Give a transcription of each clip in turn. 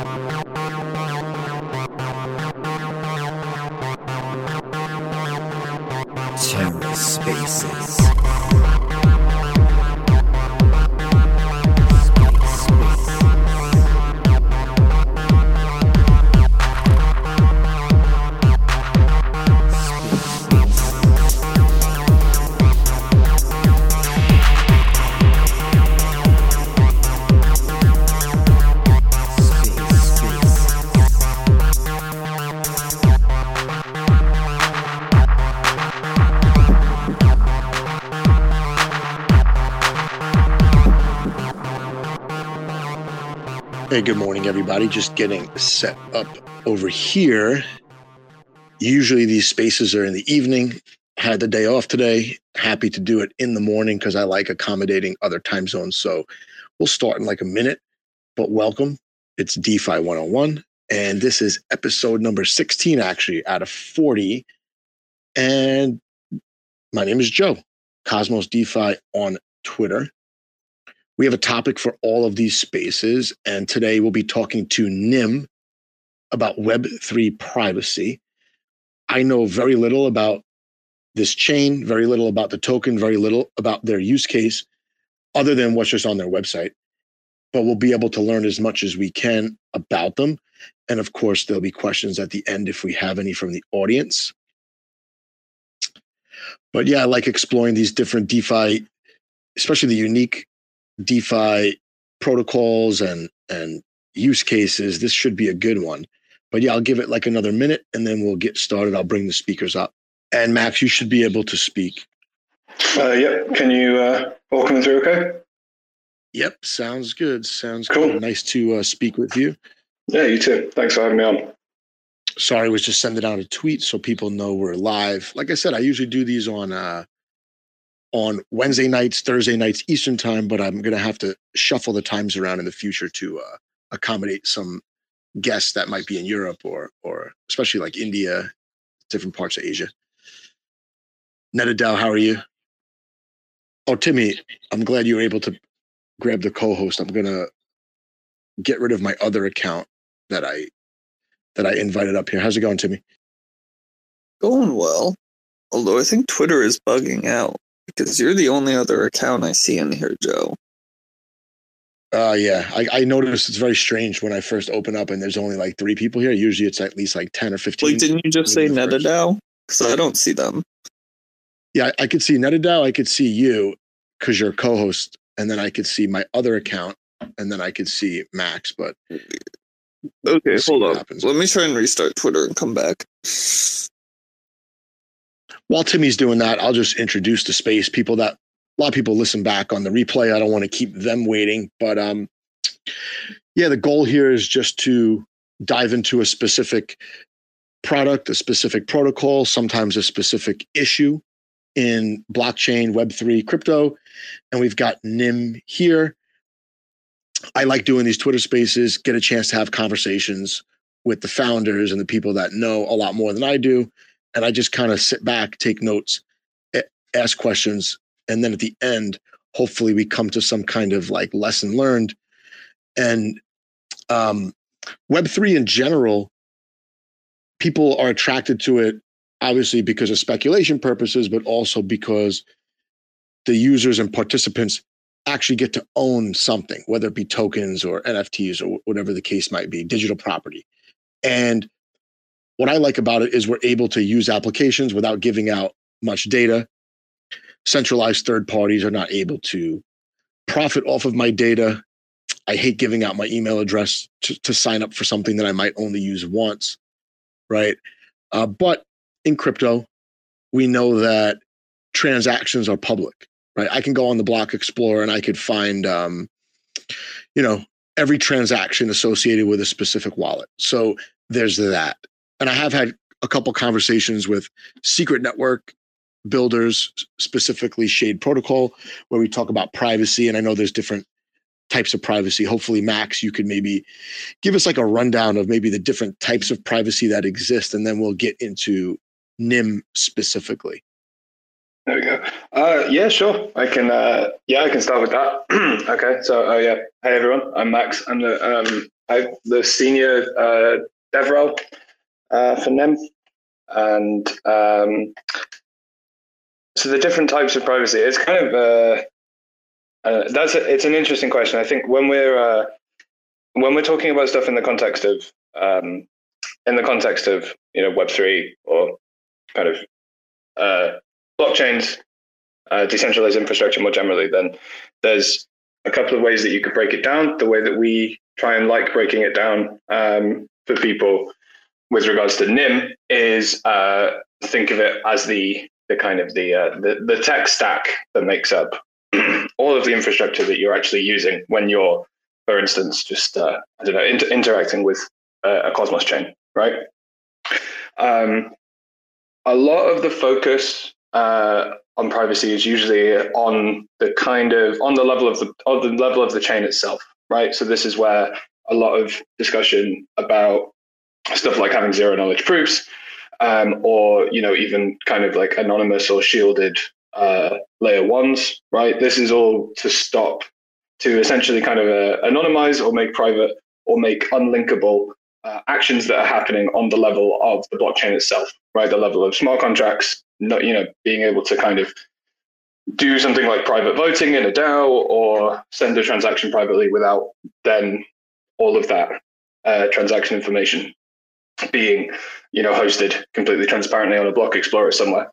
TerraSpaces. Hey, good morning, everybody. Just getting set up over here. Usually these spaces are in the evening. Had the day off today. Happy to do it in the morning because I like accommodating other time zones. So we'll start in like a minute, but welcome. It's DeFi 101, and this is episode number 16, actually, out of 40. And my name is Joe, Cosmos DeFi on Twitter. We have a topic for all of these spaces, and today we'll be talking to Nim about Web3 privacy. I know very little about this chain, very little about the token, very little about their use case, other than what's just on their website. But we'll be able to learn as much as we can about them. And of course, there'll be questions at the end if we have any from the audience. But yeah, I like exploring these different DeFi, especially the unique DeFi protocols and use cases. This should be a good one. But yeah, I'll give it like another minute and then we'll get started. I'll bring the speakers up. And Max, you should be able to speak. Yep. Can you all coming through okay? Yep. Sounds good. Sounds cool. Good. Nice to speak with you. Yeah, you too. Thanks for having me on. Sorry, I was just sending out a tweet so people know we're live. Like I said, I usually do these on Wednesday nights, Thursday nights, Eastern time, but I'm going to have to shuffle the times around in the future to accommodate some guests that might be in Europe or especially like India, different parts of Asia. Netadao, how are you? Oh, Timmy, I'm glad you were able to grab the co-host. I'm going to get rid of my other account that I invited up here. How's it going, Timmy? Going well, although I think Twitter is bugging out. Because you're the only other account I see in here, Joe. Yeah. I noticed it's very strange when I first open up and there's only like 3 people here. Usually it's at least like 10 or 15. Wait, didn't you just say Netadao? Because I don't see them. Yeah, I could see Netadao. I could see you because you're a co-host. And then I could see my other account. And then I could see Max. But okay, hold on. Let me try and restart Twitter and come back. While Timmy's doing that, I'll just introduce the space. A lot of people listen back on the replay. I don't want to keep them waiting, but yeah, the goal here is just to dive into a specific product, a specific protocol, sometimes a specific issue in blockchain, Web3, crypto, and we've got Nim here. I like doing these Twitter spaces, get a chance to have conversations with the founders and the people that know a lot more than I do. And I just kind of sit back, take notes, ask questions. And then at the end, hopefully we come to some kind of like lesson learned. And Web3 in general, people are attracted to it, obviously because of speculation purposes, but also because the users and participants actually get to own something, whether it be tokens or NFTs or whatever the case might be, digital property. And what I like about it is we're able to use applications without giving out much data. Centralized third parties are not able to profit off of my data. I hate giving out my email address to sign up for something that I might only use once, right? But in crypto, we know that transactions are public, right? I can go on the Block Explorer and I could find, every transaction associated with a specific wallet. So there's that. And I have had a couple conversations with secret network builders, specifically Shade Protocol, where we talk about privacy. And I know there's different types of privacy. Hopefully, Max, you could maybe give us like a rundown of maybe the different types of privacy that exist, and then we'll get into Nim specifically. There we go. Yeah, sure. I can start with that. Okay. So, hey everyone, I'm Max. I'm the I'm the senior DevRel for NIM, and so the different types of privacy. It's kind of it's an interesting question. I think when we're talking about stuff in the context of Web3 or kind of blockchains, decentralized infrastructure more generally, then there's a couple of ways that you could break it down. The way that we try and like breaking it down for people with regards to NIM is think of it as the kind of the tech stack that makes up all of the infrastructure that you're actually using when you're, for instance, just interacting with a Cosmos chain, right? A lot of the focus on privacy is usually on the level of the chain itself, right? So this is where a lot of discussion about stuff like having zero knowledge proofs, or even kind of like anonymous or shielded layer ones, right? This is all to essentially kind of anonymize or make private or make unlinkable actions that are happening on the level of the blockchain itself, right? The level of smart contracts, not being able to kind of do something like private voting in a DAO or send a transaction privately without then all of that transaction information being hosted completely transparently on a block explorer somewhere.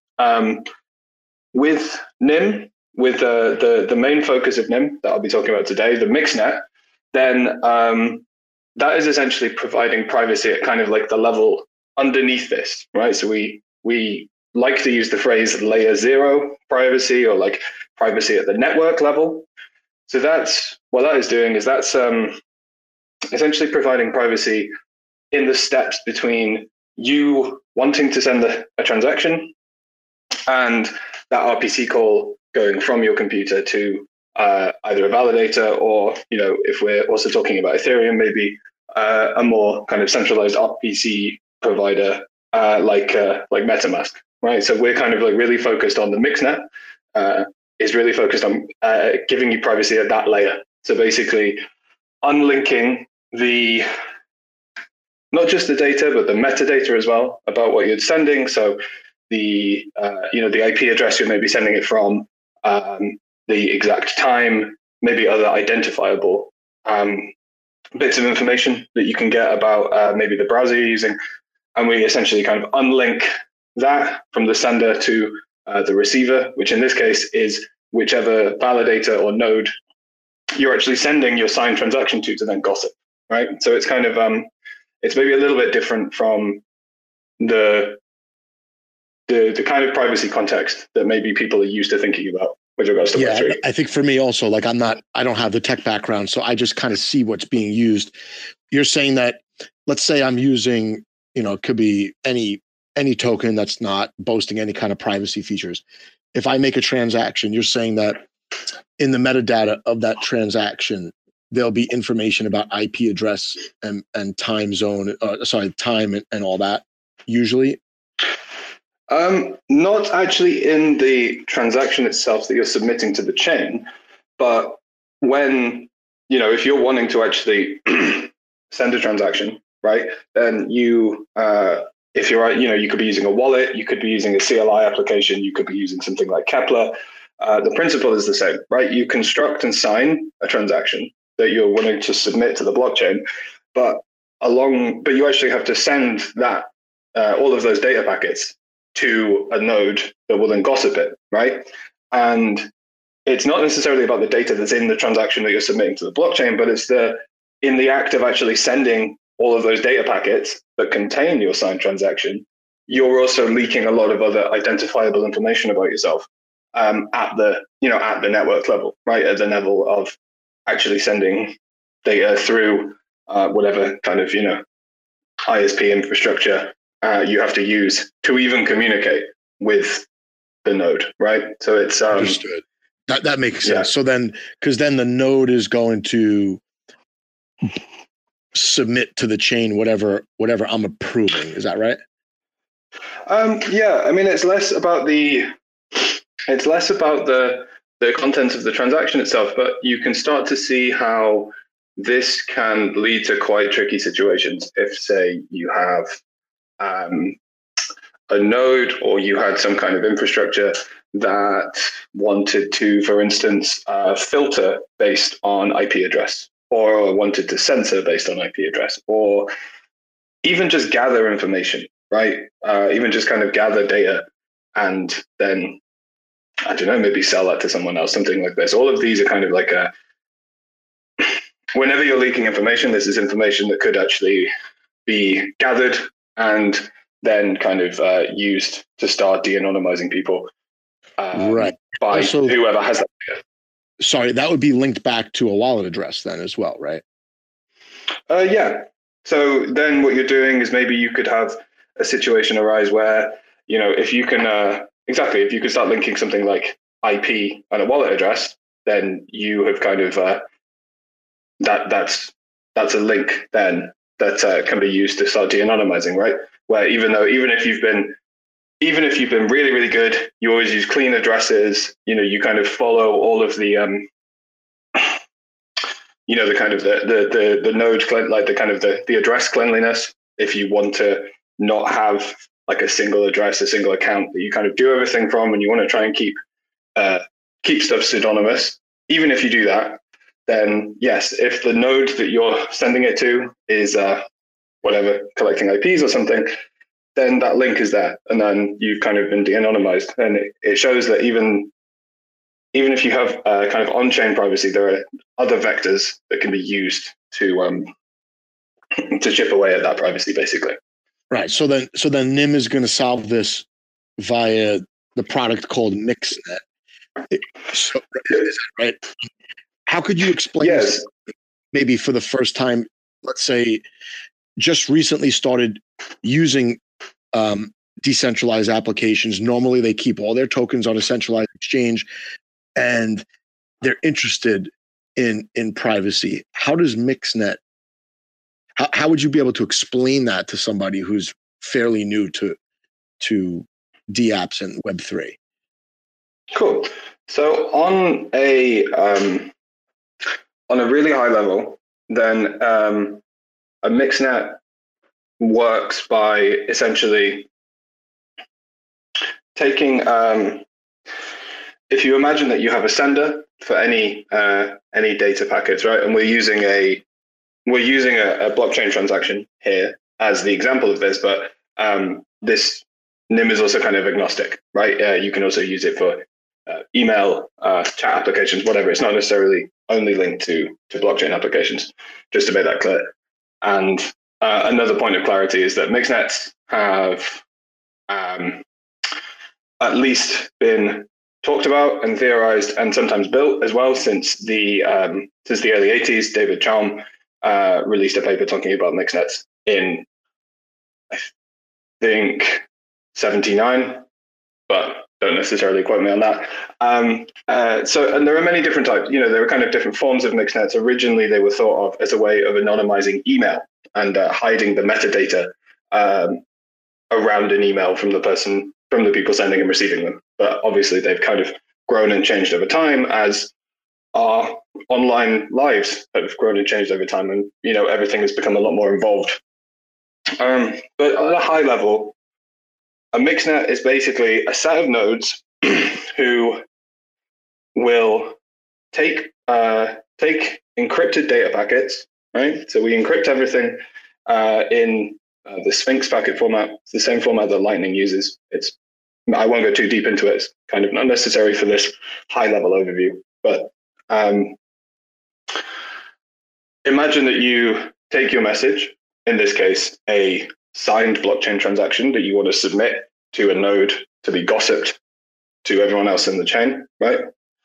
With NIM, with the main focus of NIM that I'll be talking about today, the MixNet, then that is essentially providing privacy at kind of like the level underneath this, right? So we like to use the phrase layer zero privacy, or like privacy at the network level. So that's what that is doing, is that's essentially providing privacy in the steps between you wanting to send a transaction and that RPC call going from your computer to either a validator, or if we're also talking about Ethereum, maybe a more kind of centralized RPC provider like MetaMask, right? So we're kind of like really focused on the MixNet, is really focused on giving you privacy at that layer. So basically unlinking not just the data, but the metadata as well about what you're sending. So the IP address you're maybe sending it from, the exact time, maybe other identifiable bits of information that you can get about maybe the browser you're using. And we essentially kind of unlink that from the sender to the receiver, which in this case is whichever validator or node you're actually sending your signed transaction to then gossip, right? So it's kind of, it's maybe a little bit different from the kind of privacy context that maybe people are used to thinking about with regards to Web3. I think for me also, like I don't have the tech background, so I just kind of see what's being used. You're saying that, let's say I'm using, it could be any token that's not boasting any kind of privacy features. If I make a transaction, you're saying that in the metadata of that transaction, there'll be information about IP address and time zone, time and all that usually? Not actually in the transaction itself that you're submitting to the chain, but when, if you're wanting to actually send a transaction, right, then you, if you're, you could be using a wallet, you could be using a CLI application, you could be using something like Kepler. The principle is the same, right? You construct and sign a transaction that you're wanting to submit to the blockchain, but you actually have to send that, all of those data packets to a node that will then gossip it, right? And it's not necessarily about the data that's in the transaction that you're submitting to the blockchain, but it's in the act of actually sending all of those data packets that contain your signed transaction, you're also leaking a lot of other identifiable information about yourself at the network level, right? At the level of actually sending data through whatever kind of ISP infrastructure you have to use to even communicate with the node, right? So it's understood. That makes sense. Yeah. So then, because then the node is going to submit to the chain whatever I'm approving. Is that right? Yeah. I mean, it's less about the content of the transaction itself, but you can start to see how this can lead to quite tricky situations. If, say, you have a node or you had some kind of infrastructure that wanted to, for instance, filter based on IP address, or wanted to censor based on IP address, or even just gather information, right? Even just kind of gather data and then, I don't know, maybe sell that to someone else, something like this. All of these are kind of like whenever you're leaking information, this is information that could actually be gathered and then kind of used to start de-anonymizing people right. by Also, whoever has that data. Sorry, that would be linked back to a wallet address then as well, right? Yeah. So then what you're doing is maybe you could have a situation arise where, if you can, if you could start linking something like IP and a wallet address, then you have kind of, that's a link then that can be used to start de-anonymizing, right? Where even if you've been really, really good, you always use clean addresses, you kind of follow all of the, the kind of the node, like the kind of the address cleanliness. If you want to not have like a single address, a single account that you kind of do everything from, and you want to try and keep stuff pseudonymous, even if you do that, then yes, if the node that you're sending it to is whatever, collecting IPs or something, then that link is there, and then you've kind of been de-anonymized. And it shows that even if you have kind of on-chain privacy, there are other vectors that can be used to chip away at that privacy, basically. Right. So then NIM is going to solve this via the product called MixNet. So, right. How could you explain this maybe for the first time, let's say, just recently started using decentralized applications? Normally they keep all their tokens on a centralized exchange and they're interested in privacy. How does MixNet, how would you be able to explain that to somebody who's fairly new to DApps and Web3? Cool. So on a really high level, then a MixNet works by essentially taking, if you imagine that you have a sender for any data packets, right? And we're using a blockchain transaction here as the example of this, but this NIM is also kind of agnostic, right? You can also use it for email, chat applications, whatever. It's not necessarily only linked to blockchain applications, just to make that clear. And another point of clarity is that MixNets have at least been talked about and theorized and sometimes built as well since the early 80s. David Chaum released a paper talking about MixNets in, I think, 79, but don't necessarily quote me on that. And there are many different types. There are kind of different forms of MixNets. Originally, they were thought of as a way of anonymizing email and hiding the metadata around an email from the people sending and receiving them. But obviously, they've kind of grown and changed over time as our online lives have grown and changed over time, and everything has become a lot more involved. But at a high level, a MixNet is basically a set of nodes who will take encrypted data packets, right? So we encrypt everything in the Sphinx packet format. It's the same format that Lightning uses. I won't go too deep into it. It's kind of not necessary for this high-level overview. But imagine that you take your message, in this case, a signed blockchain transaction that you want to submit to a node to be gossiped to everyone else in the chain, right?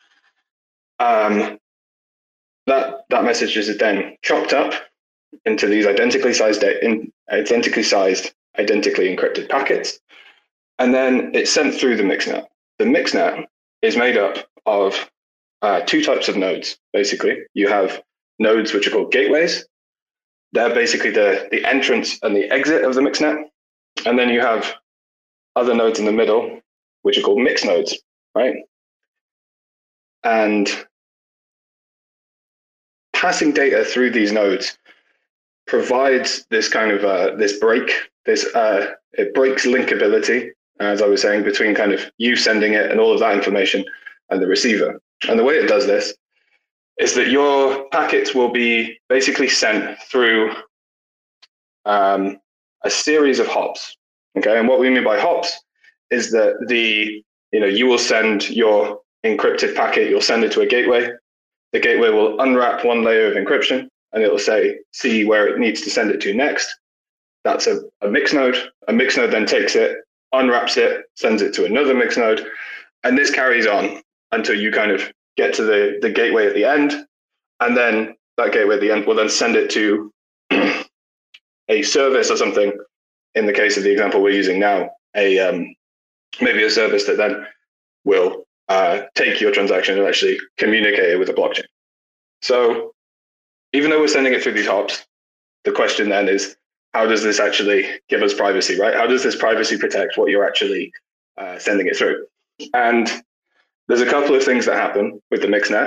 That message is then chopped up into these identically sized, identically encrypted packets, and then it's sent through the MixNet. The MixNet is made up of two types of nodes, basically. You have nodes which are called gateways. They're basically the entrance and the exit of the MixNet. And then you have other nodes in the middle, which are called mix nodes, right? And passing data through these nodes provides this kind of this break. It breaks linkability, as I was saying, between kind of you sending it and all of that information and the receiver. And the way it does this is that your packets will be basically sent through a series of hops. Okay, and what we mean by hops is that you will send your encrypted packet, you'll send it to a gateway. The gateway will unwrap one layer of encryption, and it will see where it needs to send it to next. That's a mix node. A mix node then takes it, unwraps it, sends it to another mix node, and this carries on until you kind of get to the gateway at the end, and then that gateway at the end will then send it to a service or something. In the case of the example we're using now, maybe a service that then will take your transaction and actually communicate it with the blockchain. So even though we're sending it through these hops, the question then is, how does this actually give us privacy, right? How does this privacy protect what you're actually sending it through? And there's a couple of things that happen with the mixnet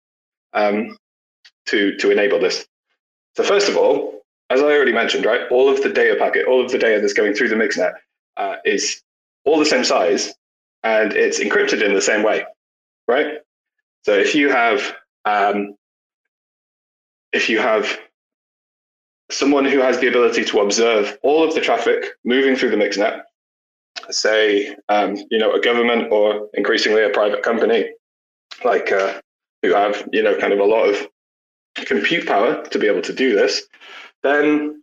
to enable this. So first of all, as I already mentioned, right, all of the data packet, all of the data that's going through the mixnet is all the same size, and it's encrypted in the same way, right? So if you have someone who has the ability to observe all of the traffic moving through the mixnet, say, a government or increasingly a private company, like who have, kind of a lot of compute power to be able to do this, then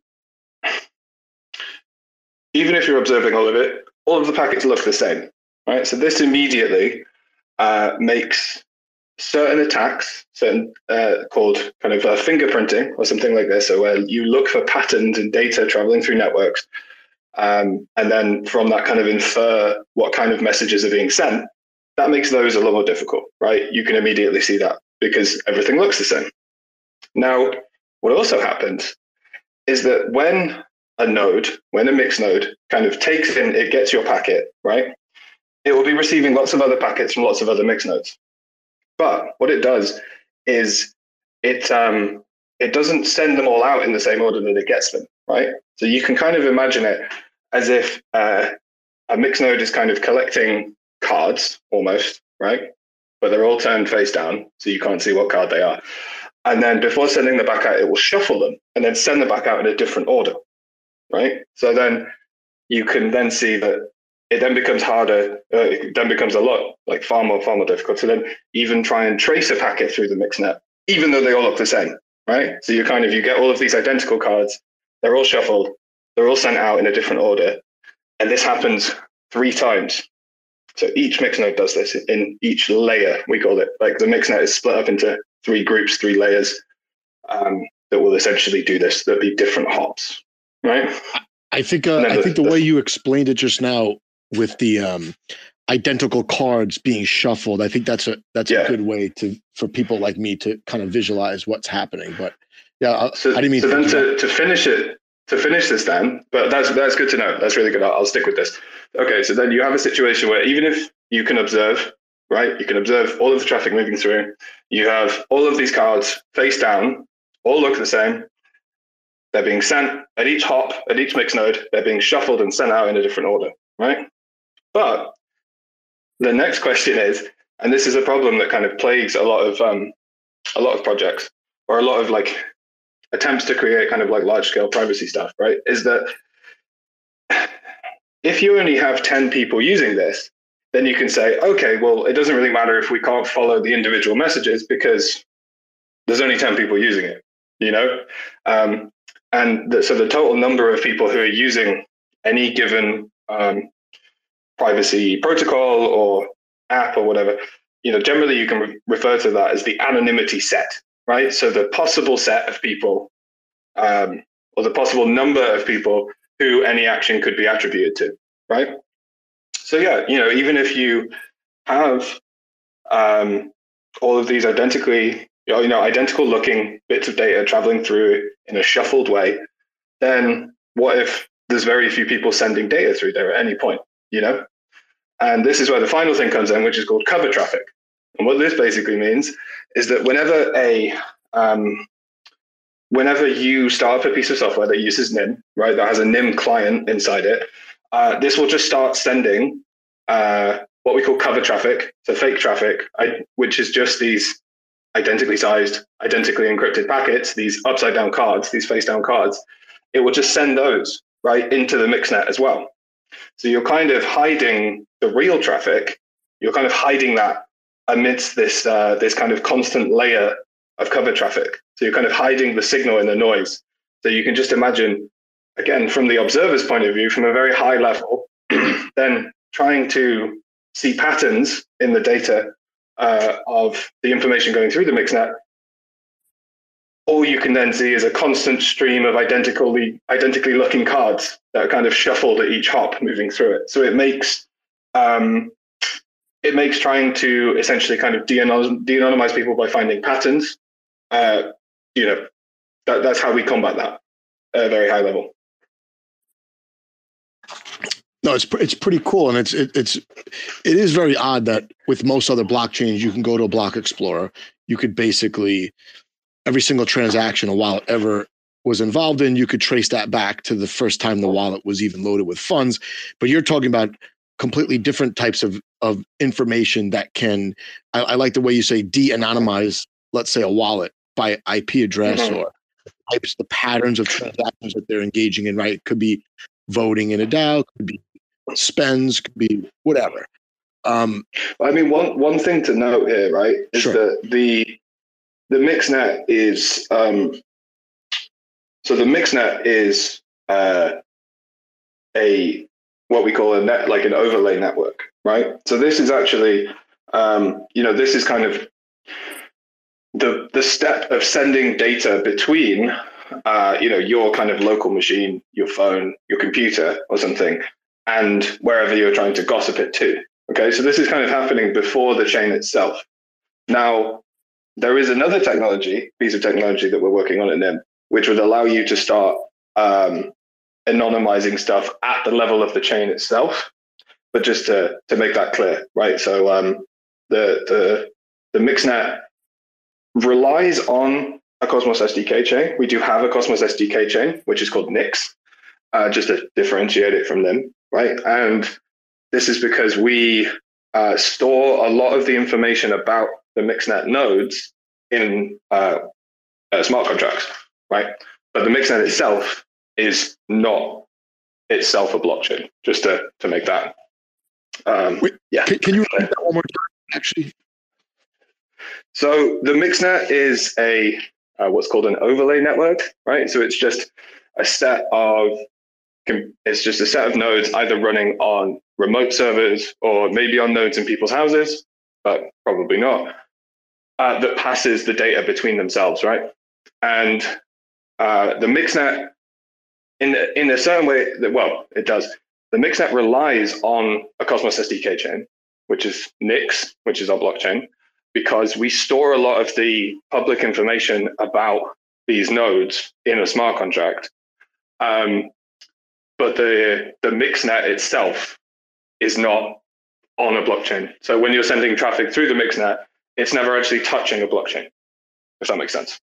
even if you're observing all of it, all of the packets look the same, right? So this immediately makes certain attacks, called kind of fingerprinting or something like this, so where you look for patterns in data traveling through networks, and then from that kind of infer what kind of messages are being sent, that makes those a lot more difficult, right? You can immediately see that because everything looks the same. Now, what also happens is that when a mixed node kind of takes in, it gets your packet, right? It will be receiving lots of other packets from lots of other mixed nodes. But what it does is it doesn't send them all out in the same order that it gets them, right? So you can kind of imagine it as if a mixed node is kind of collecting cards almost, right? But they're all turned face down, so you can't see what card they are. And then before sending them back out, it will shuffle them and then send them back out in a different order, right? So then you can then see that it then becomes harder. It then becomes a lot, like far more difficult to then even try and trace a packet through the mixnet, even though they all look the same, right? So you get all of these identical cards. They're all shuffled. They're all sent out in a different order. And this happens 3 times. So each mixnode does this in each layer, we call it. Like the mixnet is split up into 3 groups, 3 layers that will essentially do this. There'll be different hops, right? I think the way you explained it just now with the identical cards being shuffled, I think that's a good way for people like me to kind of visualize what's happening. But yeah, I didn't mean. So then to finish this then, but that's good to know. That's really good. I'll stick with this. Okay, so then you have a situation where even if you can observe, right, you can observe all of the traffic moving through. You have all of these cards face down, all look the same. They're being sent at each hop, at each mix node. They're being shuffled and sent out in a different order, right? But the next question is, and this is a problem that kind of plagues a lot of projects, or a lot of like attempts to create kind of like large scale privacy stuff, right? Is that if you only have 10 people using this, then you can say, okay, well, it doesn't really matter if we can't follow the individual messages because there's only 10 people using it, so the total number of people who are using any given privacy protocol or app or whatever, generally you can refer to that as the anonymity set, right? So the possible set of people, or the possible number of people who any action could be attributed to, right? So yeah, even if you have all of these identical looking bits of data traveling through in a shuffled way, then what if there's very few people sending data through there at any point, And this is where the final thing comes in, which is called cover traffic. And what this basically means is that whenever whenever you start up a piece of software that uses NIM, right, that has a NIM client inside it, this will just start sending what we call cover traffic, so fake traffic, which is just these identically sized, identically encrypted packets, these upside down cards, these face down cards. It will just send those right into the mixnet as well. So you're kind of hiding the real traffic. You're kind of hiding that amidst this this kind of constant layer of cover traffic. So you're kind of hiding the signal in the noise. So you can just imagine, again, from the observer's point of view, from a very high level, then trying to see patterns in the data of the information going through the mixnet. All you can then see is a constant stream of identically looking cards that are kind of shuffled at each hop moving through it. So it makes trying to essentially kind of de-anonymize people by finding patterns. That's how we combat that at a very high level. No, it's pretty cool, and it is very odd that with most other blockchains, you can go to a block explorer. You could basically every single transaction a wallet ever was involved in, you could trace that back to the first time the wallet was even loaded with funds. But you're talking about completely different types of information that can. I like the way you say de-anonymize, let's say, a wallet by IP address or types, the patterns of transactions that they're engaging in. Right, it could be voting in a DAO, could be spends, could be whatever. I mean, one thing to note here, right, is that the mixnet is the mixnet is a what we call an overlay network, right? So this is actually this is kind of the step of sending data between your kind of local machine, your phone, your computer or something, and wherever you're trying to gossip it to. Okay, so this is kind of happening before the chain itself. Now, there is another piece of technology that we're working on at NIM, which would allow you to start anonymizing stuff at the level of the chain itself. But just to make that clear, right? So the mixnet relies on a Cosmos SDK chain. We do have a Cosmos SDK chain, which is called Nix, just to differentiate it from NIM, right? And this is because we store a lot of the information about the mixnet nodes in smart contracts, right? But the mixnet itself is not itself a blockchain, just to make that. Yeah. Can you repeat that one more time, actually? So the mixnet is a what's called an overlay network, right? So it's just a set of nodes either running on remote servers or maybe on nodes in people's houses, but probably not, that passes the data between themselves, right? And the mixnet, in a certain way, it does. The mixnet relies on a Cosmos SDK chain, which is Nix, which is our blockchain, because we store a lot of the public information about these nodes in a smart contract. But the mixnet itself is not on a blockchain. So when you're sending traffic through the mixnet, it's never actually touching a blockchain, if that makes sense.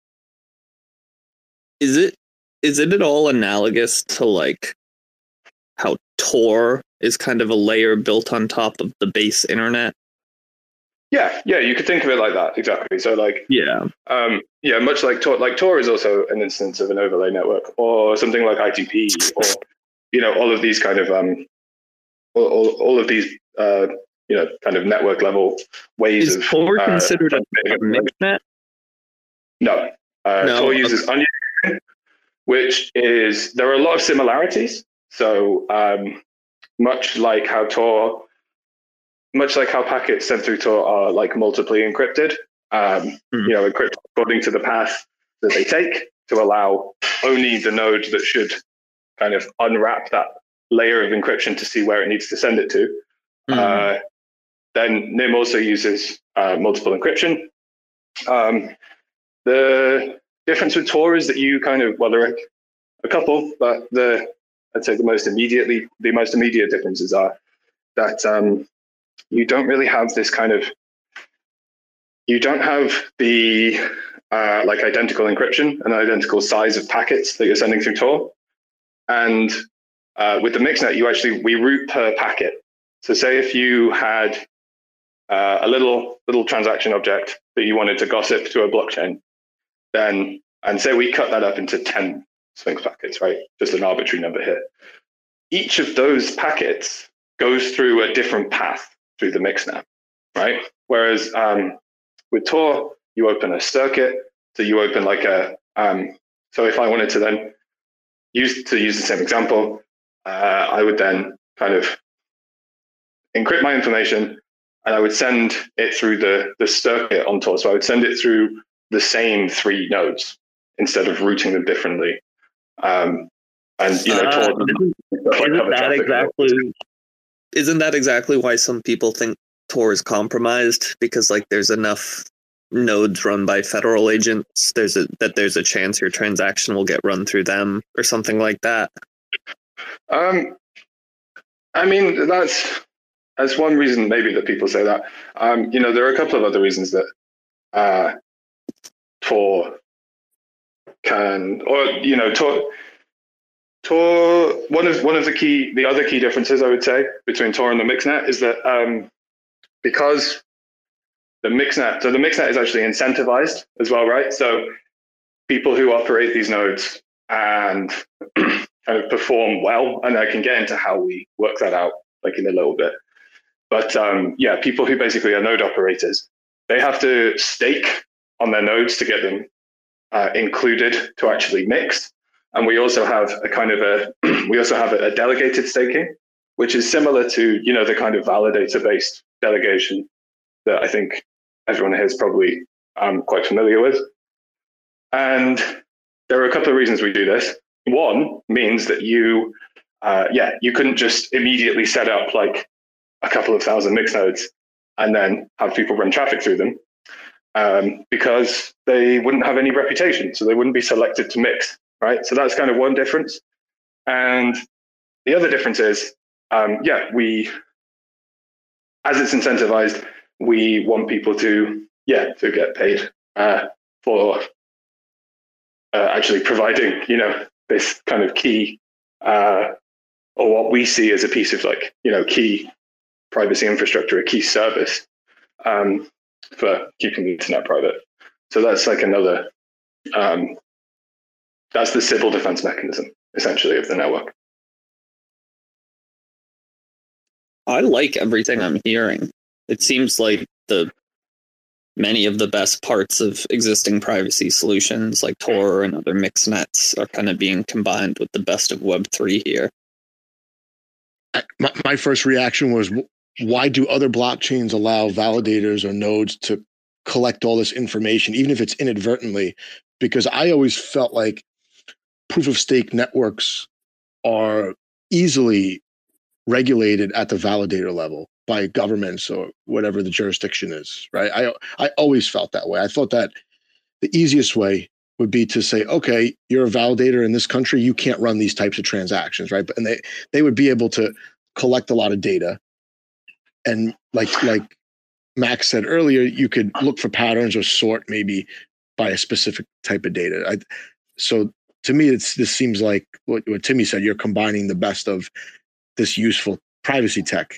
Is it at all analogous to like how Tor is kind of a layer built on top of the base internet? Yeah, you could think of it like that, exactly. So much like Tor. Like Tor is also an instance of an overlay network, or something like ITP, or all of these kind of all of these kind of network level ways is of. Is Tor considered a mixnet? No, Tor uses Onion, which is, there are a lot of similarities. So much like how packets sent through Tor are like multiply encrypted, encrypted according to the path that they take to allow only the node that should kind of unwrap that layer of encryption to see where it needs to send it to. Then NIM also uses multiple encryption. The difference with Tor is that you kind of, there are a couple, but I'd say the most immediate differences are that you don't really have this kind of, you don't have the like identical encryption and identical size of packets that you're sending through Tor. And with the mixnet, we route per packet. So say if you had a little transaction object that you wanted to gossip to a blockchain, then, and say we cut that up into 10 Sphinx packets, right? Just an arbitrary number here. Each of those packets goes through a different path through the mixnet, right? Whereas with Tor, you open a circuit. So you open like so if I wanted to then use the same example, I would then kind of encrypt my information and I would send it through the circuit on Tor. So I would send it through the same 3 nodes instead of routing them differently. And Tor isn't that exactly why some people think Tor is compromised? Because like there's enough nodes run by federal agents, there's a chance your transaction will get run through them or something like that. I mean, that's one reason maybe that people say that. There are a couple of other reasons that Tor can, or Tor. One of the other key differences I would say between Tor and the mixnet is that because the mixnet is actually incentivized as well, right? So people who operate these nodes and kind of perform well, and I can get into how we work that out like in a little bit. But people who basically are node operators, they have to stake on their nodes to get them included to actually mix. And we also have a delegated staking, which is similar to the kind of validator-based delegation that I think everyone here is probably quite familiar with. And there are a couple of reasons we do this. One means that you couldn't just immediately set up like a couple of thousand mix nodes and then have people run traffic through them because they wouldn't have any reputation. So they wouldn't be selected to mix, right? So that's kind of one difference. And the other difference is, we, as it's incentivized, we want people to get paid for actually providing, this kind of key or what we see as a piece of like, key privacy infrastructure, a key service for keeping the internet private. So that's like another, that's the civil defense mechanism essentially of the network. I like everything I'm hearing. It seems like many of the best parts of existing privacy solutions like Tor and other mixed nets are kind of being combined with the best of Web3 here. My first reaction was, why do other blockchains allow validators or nodes to collect all this information, even if it's inadvertently? Because I always felt like proof of stake networks are easily regulated at the validator level by governments or whatever the jurisdiction is, right? I always felt that way. I thought that the easiest way would be to say, okay, you're a validator in this country, you can't run these types of transactions, right? And they would be able to collect a lot of data. And like Max said earlier, you could look for patterns or sort maybe by a specific type of data. So to me, this seems like what Timmy said, you're combining the best of this useful privacy tech.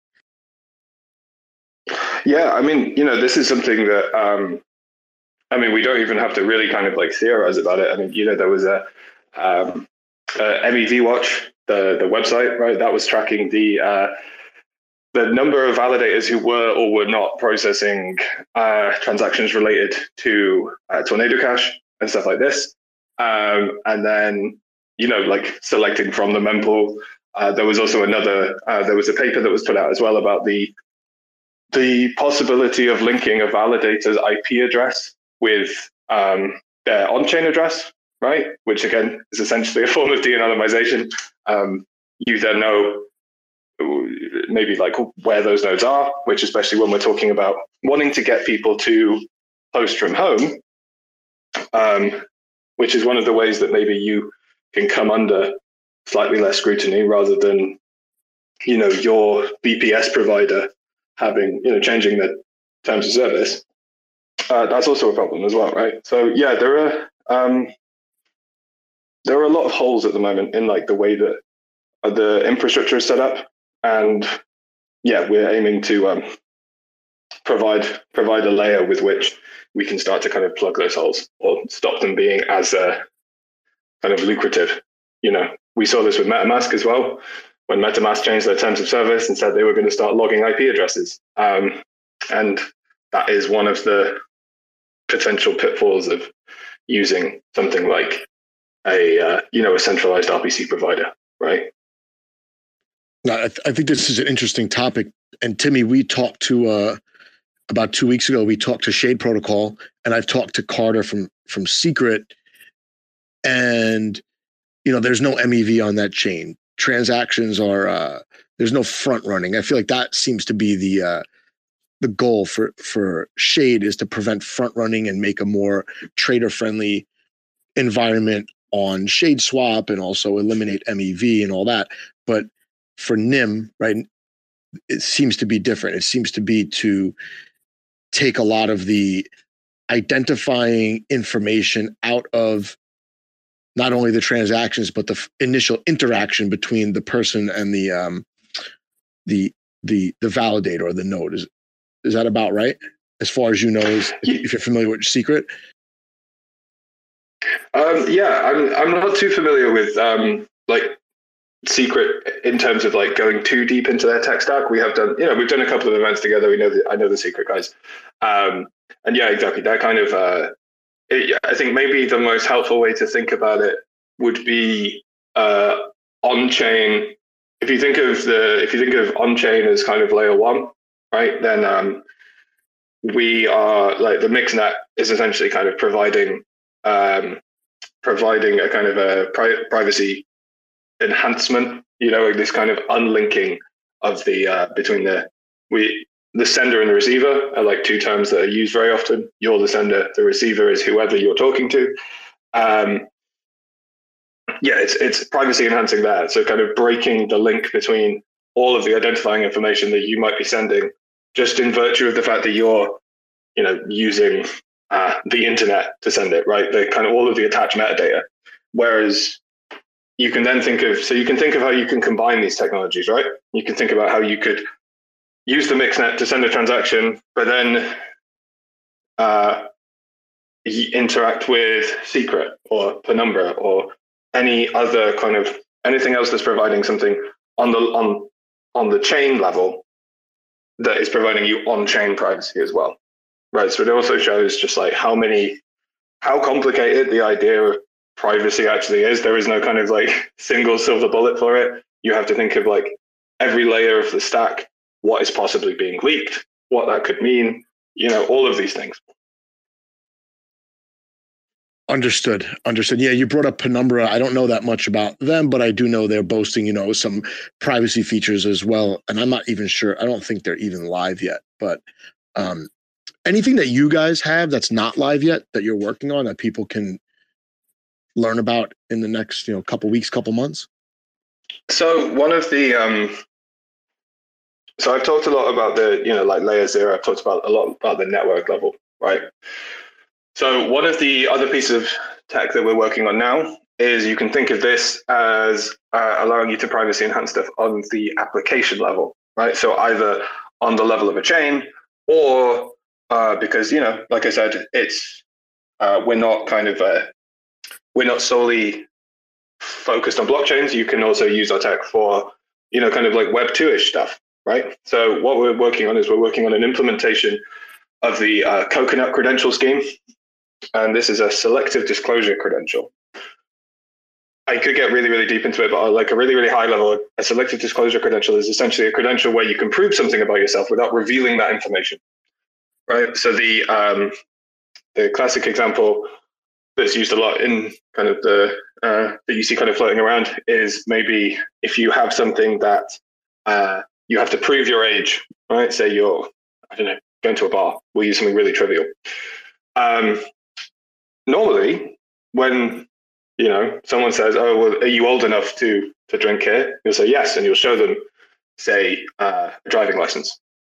Yeah, I mean, this is something that, we don't even have to really kind of like theorize about it. I mean, there was a MEV Watch, the website, right? That was tracking the number of validators who were or were not processing transactions related to Tornado Cash and stuff like this. And then, like selecting from the mempool. There was also there was a paper that was put out as well about the possibility of linking a validator's IP address with their on-chain address, right? Which again is essentially a form of de-anonymization. You then know maybe like where those nodes are, which especially when we're talking about wanting to get people to host from home, which is one of the ways that maybe you can come under slightly less scrutiny rather than, your VPS provider having, changing the terms of service. that's also a problem as well, right? So yeah, there are a lot of holes at the moment in like the way that the infrastructure is set up, and yeah, we're aiming to provide a layer with which we can start to kind of plug those holes or stop them being as kind of lucrative. You know, we saw this with MetaMask as well, when MetaMask changed their terms of service and said they were going to start logging IP addresses, and that is one of the potential pitfalls of using something like a centralized RPC provider, right? Now, I think this is an interesting topic. And Timmy, we talked to about 2 weeks ago. We talked to Shade Protocol, and I've talked to Carter from Secret. And there's no MEV on that chain. Transactions are there's no front running. I feel like that seems to be the goal for Shade, is to prevent front running and make a more trader friendly environment on Shade Swap, and also eliminate MEV and all that. But for NIM, right, it seems to be different. It seems to be to take a lot of the identifying information out of not only the transactions, but the initial interaction between the person and the validator or the node. Is that about right? As far as you know, if you're familiar with Secret? Yeah, I'm not too familiar with like Secret in terms of like going too deep into their tech stack. We've done a couple of events together. I know the Secret guys, and yeah, exactly. That kind of I think maybe the most helpful way to think about it would be on chain. If you think of on chain as kind of layer one, right? Then we are like the Mixnet is essentially kind of providing a kind of a privacy enhancement, this kind of unlinking of the between the sender and the receiver are like two terms that are used very often. You're the sender, the receiver is whoever you're talking to. It's privacy enhancing there. So kind of breaking the link between all of the identifying information that you might be sending, just in virtue of the fact that you're, using the internet to send it, right? The kind of all of the attached metadata. Whereas you can then think of how you can combine these technologies, right? You can think about how you could use the Mixnet to send a transaction, but then interact with Secret or Penumbra or any other kind of anything else that's providing something on the chain level that is providing you on-chain privacy as well, right? So it also shows just like how complicated the idea of privacy actually is. There is no kind of like single silver bullet for it. You have to think of like every layer of the stack, what is possibly being leaked, what that could mean, all of these things. Understood. Yeah, you brought up Penumbra. I don't know that much about them, but I do know they're boasting, some privacy features as well. And I'm not even sure. I don't think they're even live yet. But anything that you guys have that's not live yet that you're working on that people can learn about in the next, couple weeks, couple months? So one of the so I've talked a lot about the, like layer zero. I've talked a lot about the network level, right? So one of the other pieces of tech that we're working on now is you can think of this as allowing you to privacy enhance stuff on the application level, right? So either on the level of a chain or because, like I said, it's we're not solely focused on blockchains. You can also use our tech for, kind of like Web 2-ish stuff, right? So what we're working on an implementation of the Coconut credential scheme. And this is a selective disclosure credential. I could get really, really deep into it, but like a really, really high level, a selective disclosure credential is essentially a credential where you can prove something about yourself without revealing that information, right? So the classic example that's used a lot in kind of that you see kind of floating around is maybe if you have something that you have to prove your age, right? Say you're, going to a bar. We'll use something really trivial. Normally, when someone says, "Oh, well, are you old enough to drink here?" You'll say yes, and you'll show them, say, a driving license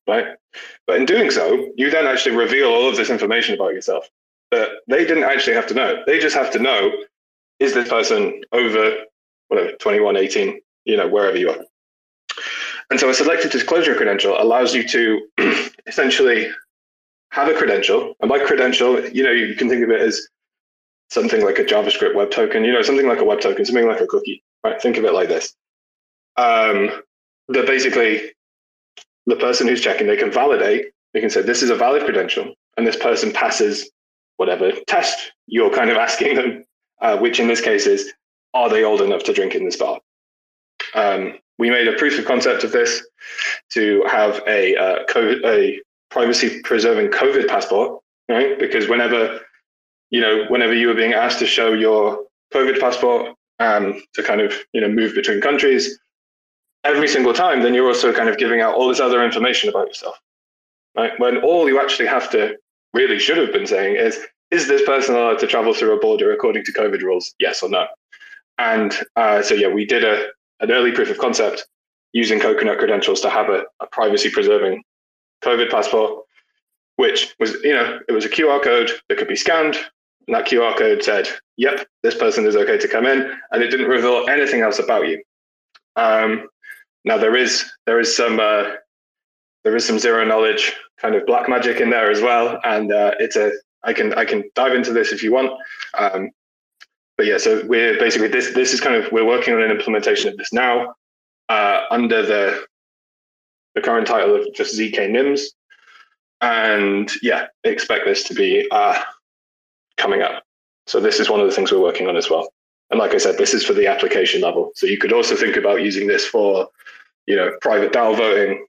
right? But in doing so, you then actually reveal all of this information about yourself that they didn't actually have to know. They just have to know, is this person over, whatever, 21, 18, wherever you are. And so a selective disclosure credential allows you to essentially have a credential. And by credential, you can think of it as something like a JavaScript web token, something like a web token, something like a cookie, right? Think of it like this. That basically the person who's checking, they can validate, they can say, this is a valid credential, and this person passes whatever test you're kind of asking them, which in this case is, are they old enough to drink in this bar? We made a proof of concept of this to have a privacy-preserving COVID passport, right? Because whenever you were being asked to show your COVID passport to kind of move between countries, every single time, then you're also kind of giving out all this other information about yourself, right? When all you actually have to should have been saying is this person allowed to travel through a border according to COVID rules? Yes or no? And we did an early proof of concept using Coconut credentials to have a privacy-preserving COVID passport, which was, it was a QR code that could be scanned, and that QR code said, yep, this person is okay to come in, and it didn't reveal anything else about you. Now there is some zero knowledge kind of black magic in there as well, and I can dive into this if you want. But yeah, so we're basically this is we're working on an implementation of this now under the current title of just ZK NIMS, and yeah, expect this to be coming up. So this is one of the things we're working on as well. And like I said, this is for the application level. So you could also think about using this for, private DAO voting,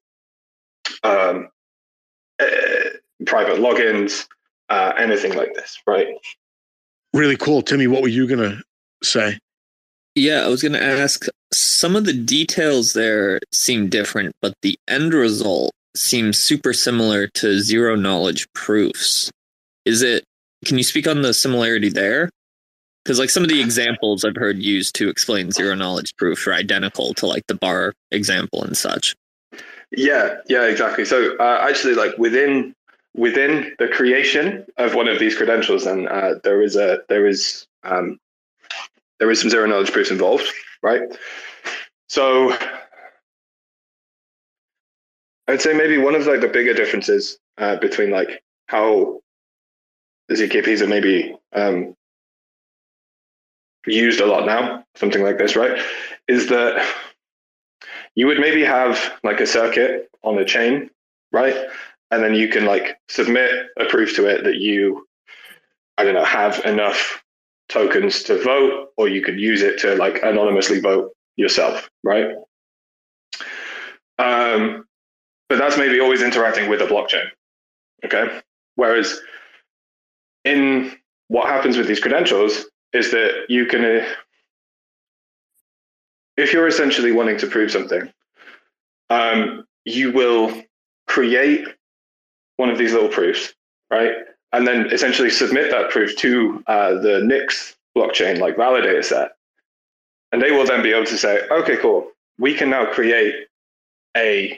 private logins, anything like this, right? Really cool. Timmy, what were you going to say? Yeah, I was going to ask, some of the details there seem different, but the end result seems super similar to zero knowledge proofs. Can you speak on the similarity there? Because like some of the examples I've heard used to explain zero knowledge proof are identical to like the bar example and such. Yeah, exactly. So actually, like within the creation of one of these credentials, then there is some zero knowledge proofs involved, right? So I'd say maybe one of like the bigger differences between like how the ZKPs are maybe used a lot now, something like this, right, is that you would maybe have like a circuit on a chain, right? And then you can like submit a proof to it that you, have enough tokens to vote, or you could use it to like anonymously vote yourself, right? But that's maybe always interacting with a blockchain, okay? Whereas in what happens with these credentials is that you can, if you're essentially wanting to prove something, you will create one of these little proofs, right? And then essentially submit that proof to the Nix blockchain, like validator set. And they will then be able to say, okay, cool, we can now create a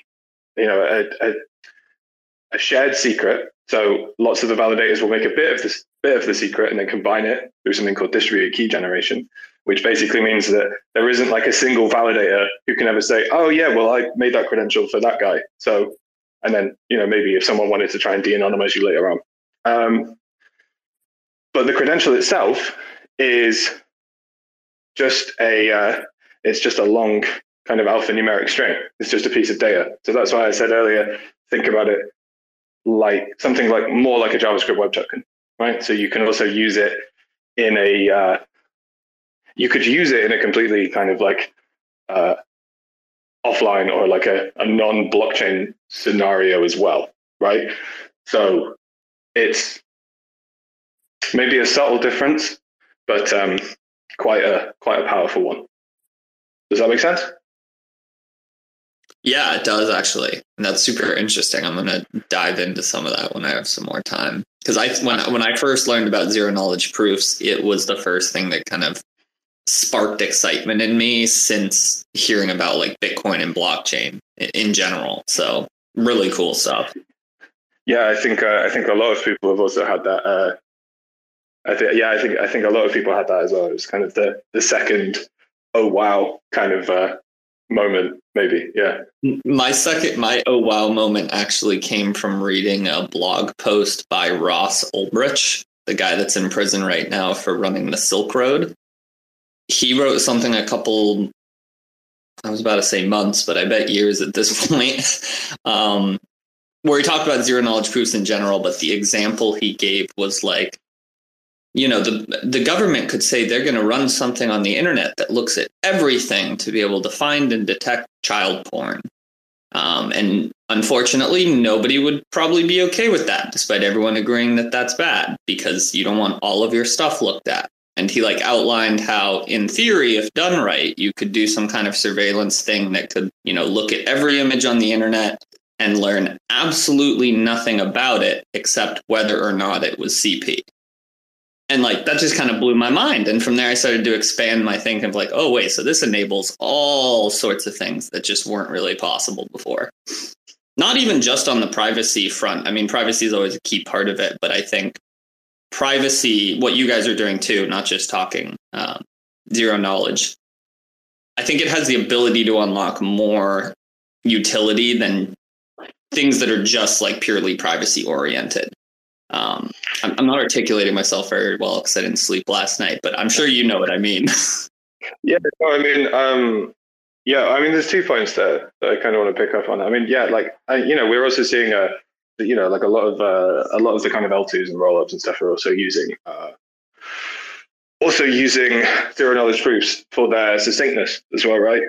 shared secret. So lots of the validators will make a bit of the secret and then combine it through something called distributed key generation, which basically means that there isn't like a single validator who can ever say, oh yeah, well, I made that credential for that guy. So, and then, maybe if someone wanted to try and de-anonymize you later on. But the credential itself is just it's just a long kind of alphanumeric string. It's just a piece of data. So that's why I said earlier, think about it like something like more like a JavaScript web token, right? So you can also use it in you could use it in a completely kind of like offline or like a non-blockchain scenario as well, right? So it's maybe a subtle difference, but quite a powerful one. Does that make sense? Yeah, it does actually. And that's super interesting. I'm going to dive into some of that when I have some more time. Because when I first learned about zero knowledge proofs, it was the first thing that kind of sparked excitement in me since hearing about like Bitcoin and blockchain in general. So really cool stuff. Yeah, I think a lot of people have also had that. I think a lot of people had that as well. It was kind of the second, oh wow, kind of moment, maybe. Yeah. My oh wow moment actually came from reading a blog post by Ross Ulbricht, the guy that's in prison right now for running the Silk Road. He wrote something a couple, I was about to say months, but I bet years at this point, where he talked about zero knowledge proofs in general, but the example he gave was like, you know, the government could say they're going to run something on the internet that looks at everything to be able to find and detect child porn. And unfortunately, nobody would probably be okay with that, despite everyone agreeing that that's bad, because you don't want all of your stuff looked at. And he like outlined how, in theory, if done right, you could do some kind of surveillance thing that could, you know, look at every image on the internet and learn absolutely nothing about it except whether or not it was CP. And like that just kind of blew my mind. And from there, I started to expand my thinking of like, oh, wait, so this enables all sorts of things that just weren't really possible before. Not even just on the privacy front. I mean, privacy is always a key part of it. But I think privacy, what you guys are doing, too, not just talking zero knowledge. I think it has the ability to unlock more utility than things that are just like purely privacy oriented. I'm not articulating myself very well because I didn't sleep last night, but I'm sure you know what I mean. Yeah, no, I mean, there's 2 points there that I kind of want to pick up on. I mean, yeah, like, we're also seeing like a lot of the kind of L2s and rollups and stuff are also using zero knowledge proofs for their succinctness as well, right?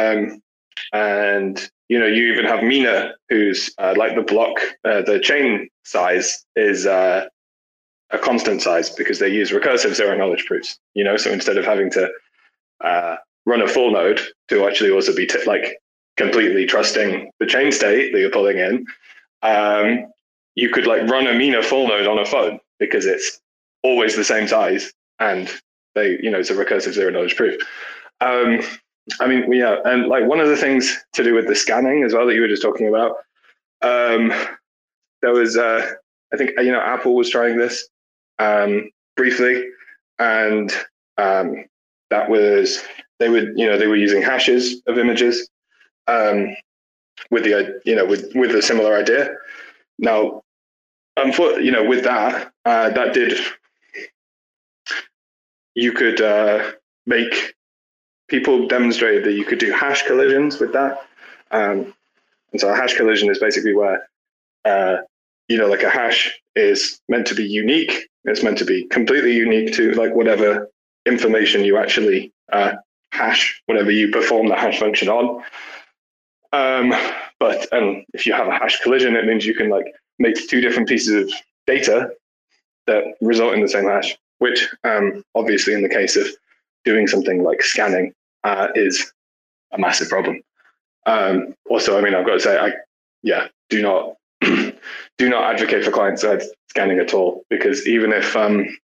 And you even have Mina, who's like the block, the chain size is a constant size because they use recursive zero knowledge proofs. So instead of having to run a full node to actually also be like completely trusting the chain state that you're pulling in, you could like run a Mina full node on a phone because it's always the same size and it's a recursive zero knowledge proof. I mean, yeah, and like one of the things to do with the scanning as well that you were just talking about, there was, I think, Apple was trying this briefly, and that was they were using hashes of images with a similar idea. Now, with that, you could make. People demonstrated that you could do hash collisions with that. And so a hash collision is basically where, like a hash is meant to be unique. It's meant to be completely unique to like whatever information you actually hash, whatever you perform the hash function on. But if you have a hash collision, it means you can like make 2 different pieces of data that result in the same hash, which obviously in the case of doing something like scanning is a massive problem. Also, I mean, I've got to say, do not do not advocate for client-side scanning at all, because even if in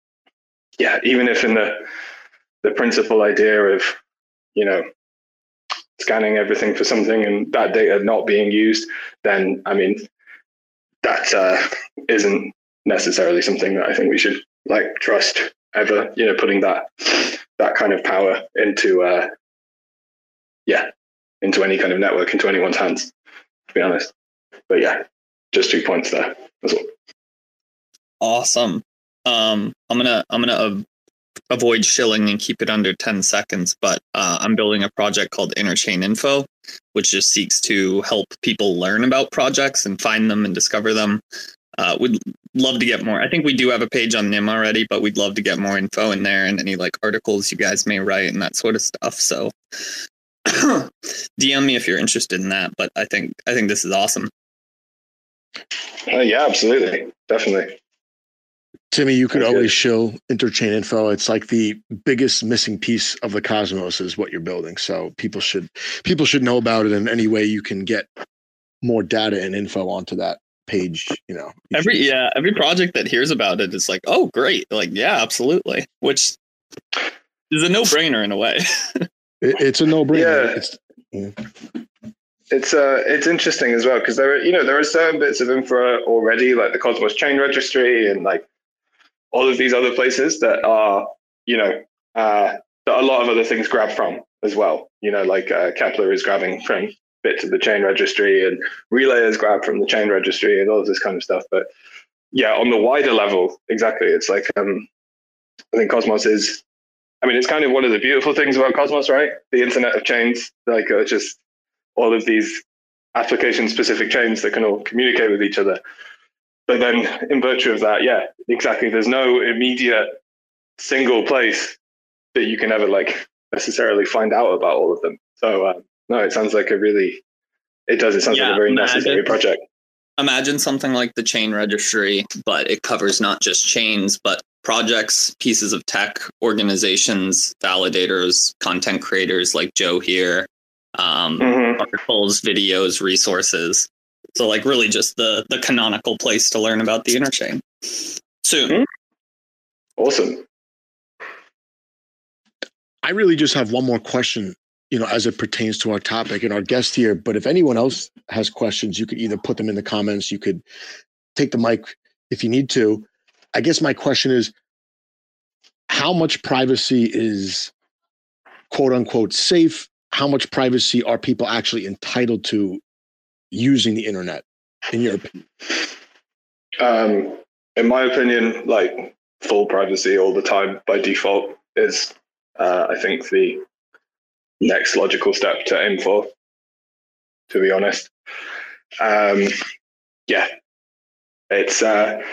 the principal idea of scanning everything for something and that data not being used, then I mean that isn't necessarily something that I think we should like trust ever. Putting that kind of power into any kind of network into anyone's hands, to be honest. But yeah, just 2 points there. That's all. Awesome. I'm gonna avoid shilling and keep it under 10 seconds, but I'm building a project called Interchain Info, which just seeks to help people learn about projects and find them and discover them. We'd love to get more. I think we do have a page on NIM already, but we'd love to get more info in there and any like articles you guys may write and that sort of stuff. So DM me if you're interested in that. But I think this is awesome. Yeah, absolutely. Definitely. Timmy, you could always show Interchain Info. It's like the biggest missing piece of the cosmos is what you're building. So people should know about it in any way you can get more data and info onto that page. Every project that hears about it is like, oh, great. Like, yeah, absolutely. Which is a no-brainer in a way. It's a no-brainer. Yeah. it's interesting as well because there are certain bits of infra already, like the Cosmos Chain Registry and like all of these other places that are that a lot of other things grab from as well. Like Kepler is grabbing from bits of the chain registry, and Relay is grabbed from the chain registry, and all of this kind of stuff. But yeah, on the wider level, exactly, it's like I think Cosmos is. I mean, it's kind of one of the beautiful things about Cosmos, right? The Internet of Chains, like just all of these application-specific chains that can all communicate with each other. But then, in virtue of that, yeah, exactly. There's no immediate single place that you can ever like necessarily find out about all of them. So no, it sounds like it sounds like a very necessary project. Imagine something like the chain registry, but it covers not just chains, but projects, pieces of tech, organizations, validators, content creators like Joe here, articles, videos, resources. So like really just the canonical place to learn about the interchain. Soon. Awesome. I really just have one more question, as it pertains to our topic and our guest here. But if anyone else has questions, you could either put them in the comments. You could take the mic if you need to. I guess my question is, how much privacy is quote unquote safe? How much privacy are people actually entitled to using the internet, in your opinion? In my opinion, like full privacy all the time by default is, I think, the next logical step to aim for, to be honest. Yeah, it's a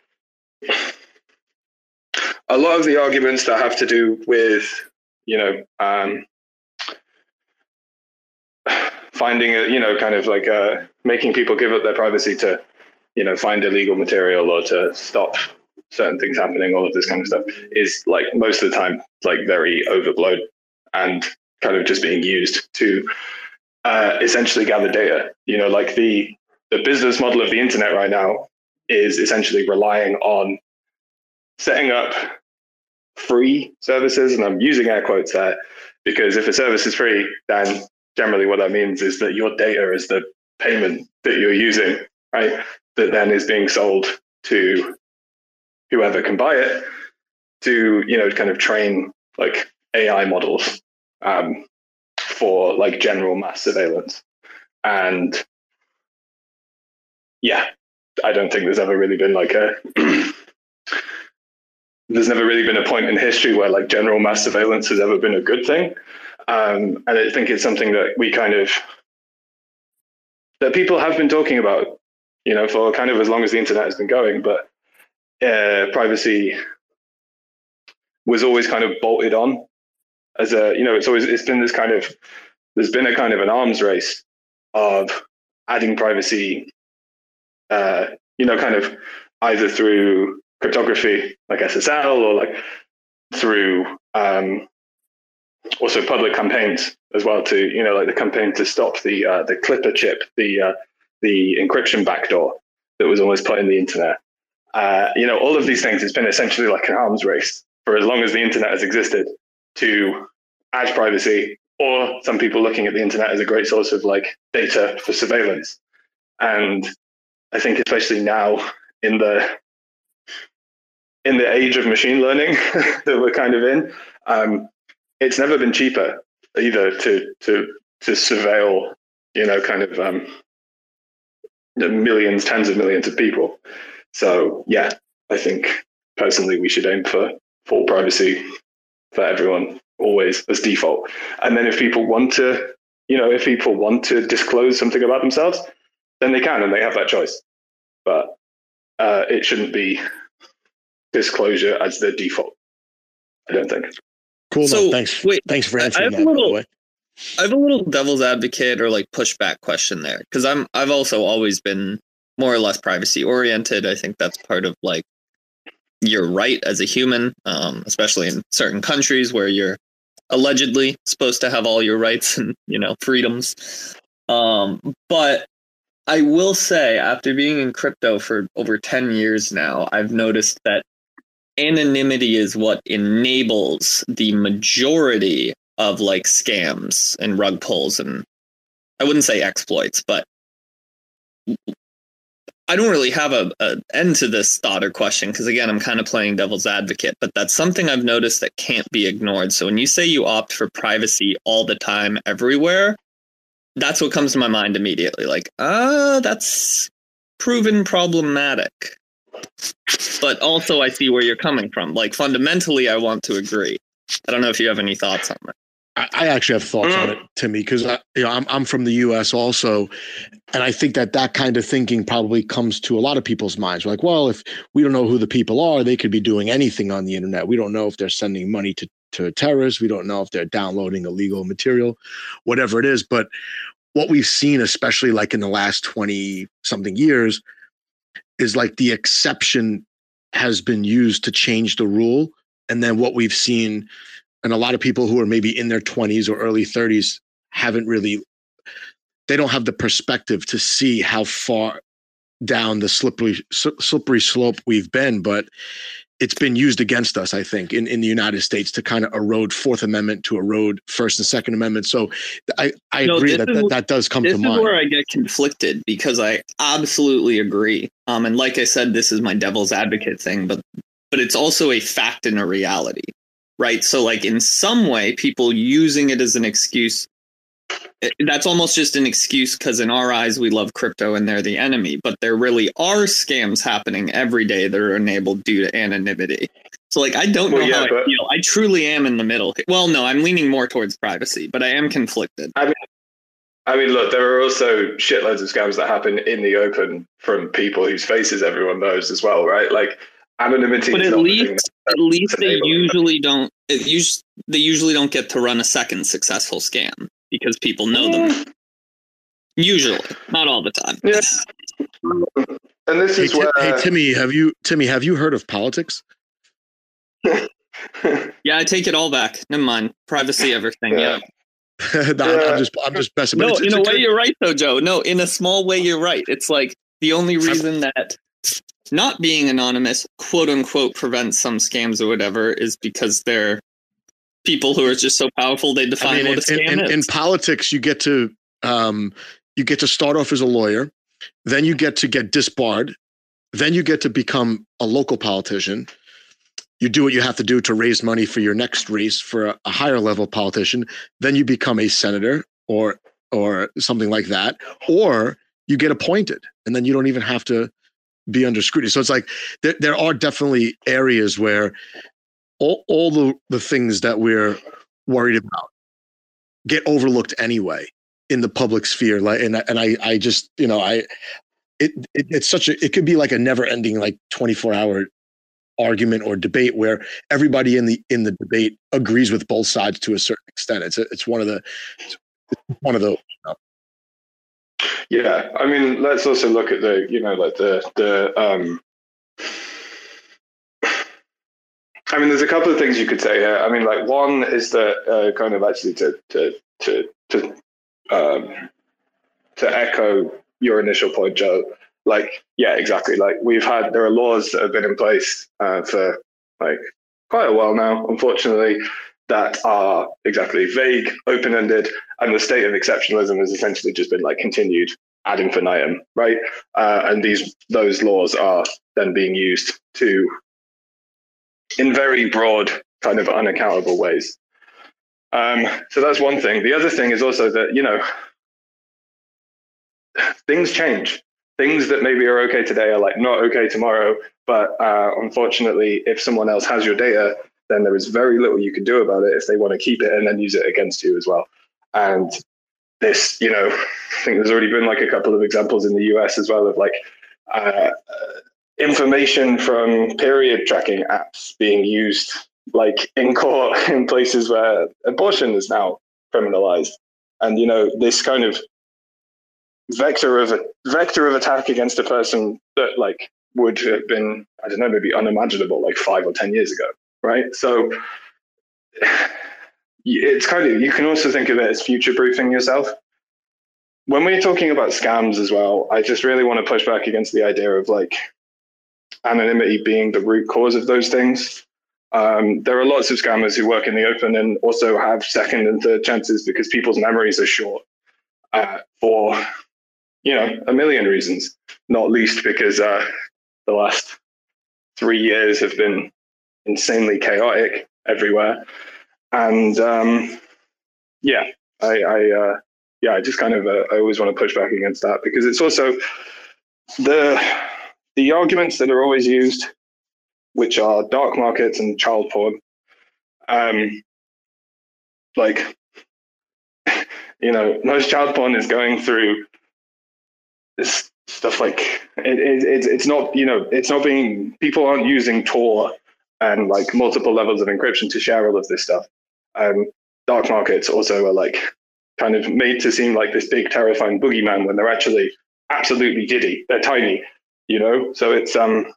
lot of the arguments that have to do with, finding kind of like making people give up their privacy to, find illegal material or to stop certain things happening, all of this kind of stuff is like most of the time like very overblown and kind of just being used to essentially gather data. Like the business model of the internet right now is essentially relying on setting up free services, and I'm using air quotes there because if a service is free, then generally what that means is that your data is the payment that you're using, right? That then is being sold to whoever can buy it to, kind of train like AI models for like general mass surveillance. And yeah, I don't think there's ever really been like there's never really been a point in history where like general mass surveillance has ever been a good thing. And I think it's something that that people have been talking about, for kind of as long as the internet has been going, but privacy was always kind of bolted on as it's been this kind of, there's been a kind of an arms race of adding privacy, kind of either through cryptography like SSL or like through also public campaigns as well to, like the campaign to stop the Clipper chip, the encryption backdoor that was always put in the internet. All of these things, it's been essentially like an arms race for as long as the internet has existed to add privacy, or some people looking at the internet as a great source of like data for surveillance. And I think especially now in the age of machine learning that we're kind of in, it's never been cheaper either to surveil, kind of millions, tens of millions of people. So yeah, I think personally we should aim for full privacy for everyone always as default. And then if people want to, disclose something about themselves, then they can, and they have that choice. But it shouldn't be disclosure as the default, I don't think. Cool. So, no, thanks. Wait, thanks for answering that, by the way. I have a little devil's advocate or like pushback question there, because I've also always been more or less privacy oriented. I think that's part of like your right as a human, especially in certain countries where you're allegedly supposed to have all your rights and freedoms. But I will say, after being in crypto for over 10 years now, I've noticed that anonymity is what enables the majority of like scams and rug pulls and I wouldn't say exploits, but I don't really have a end to this thought or question because, again, I'm kind of playing devil's advocate, but that's something I've noticed that can't be ignored. So when you say you opt for privacy all the time, everywhere, that's what comes to my mind immediately. Like, that's proven problematic. But also I see where you're coming from. Like, fundamentally, I want to agree. I don't know if you have any thoughts on that. I actually have thoughts on it, Timmy, because I'm from the U.S. also, and I think that kind of thinking probably comes to a lot of people's minds. We're like, well, if we don't know who the people are, they could be doing anything on the internet. We don't know if they're sending money to terrorists. We don't know if they're downloading illegal material, whatever it is. But what we've seen, especially like in the last 20 something years, is like the exception has been used to change the rule, and then what we've seen. And a lot of people who are maybe in their 20s or early 30s they don't have the perspective to see how far down the slippery slope we've been. But it's been used against us, I think, in the United States to kind of erode Fourth Amendment, to erode First and Second Amendment. So I agree that does come to mind. This is where I get conflicted because I absolutely agree. And like I said, this is my devil's advocate thing, but it's also a fact and a reality. Right. So like in some way, people using it as an excuse, that's almost just an excuse because in our eyes, we love crypto and they're the enemy. But there really are scams happening every day that are enabled due to anonymity. So like I don't know how I feel. I truly am in the middle. Well, no, I'm leaning more towards privacy, but I am conflicted. I mean, look, there are also shitloads of scams that happen in the open from people whose faces everyone knows as well. Right. Like anonymity. But at least they usually don't. They usually don't get to run a second successful scam because people know them. Usually, not all the time. Yes. And this is where. Hey Timmy, have you heard of politics? Yeah, I take it all back. Never mind. Privacy, everything. Yeah. No, I'm just messing. No, in a way, you're right, though, Joe. No, in a small way, you're right. It's like the only reason that not being anonymous, quote unquote, prevents some scams or whatever is because they're people who are just so powerful they define what a scam is. In politics, you get to start off as a lawyer, then you get disbarred, then you get to become a local politician. You do what you have to do to raise money for your next race for a higher level politician. Then you become a senator or something like that, or you get appointed, and then you don't even have to be under scrutiny. So it's like there are definitely areas where all the things that we're worried about get overlooked anyway in the public sphere. Like, and I just, it's such it could be like a never ending, like 24-hour argument or debate where everybody in the debate agrees with both sides to a certain extent. It's one of those. Yeah, I mean, let's also look at the I mean, there's a couple of things you could say here. I mean, like one is that kind of actually to echo your initial point, Joe. Like, yeah, exactly. Like there are laws that have been in place for like quite a while now, unfortunately, that are exactly vague, open-ended, and the state of exceptionalism has essentially just been like continued ad infinitum, right? And those laws are then being used in very broad, kind of unaccountable ways. So that's one thing. The other thing is also that, things change. Things that maybe are okay today are like not okay tomorrow. But unfortunately, if someone else has your data, then there is very little you can do about it if they want to keep it and then use it against you as well. And this, I think there's already been like a couple of examples in the US as well of like information from period tracking apps being used like in court in places where abortion is now criminalized. And, this kind of vector of attack against a person that like would have been, I don't know, maybe unimaginable like 5 or 10 years ago. Right. So it's kind of, you can also think of it as future proofing yourself. When we're talking about scams as well, I just really want to push back against the idea of like anonymity being the root cause of those things. There are lots of scammers who work in the open and also have second and third chances because people's memories are short. for, a million reasons, not least because the last 3 years have been insanely chaotic everywhere. And I just kind of I always want to push back against that, because it's also the arguments that are always used, which are dark markets and child porn. Most child porn is going through this stuff like it's not, it's not being, people aren't using Tor and like multiple levels of encryption to share all of this stuff. Dark markets also are like kind of made to seem like this big terrifying boogeyman when they're actually absolutely giddy. They're tiny, so it's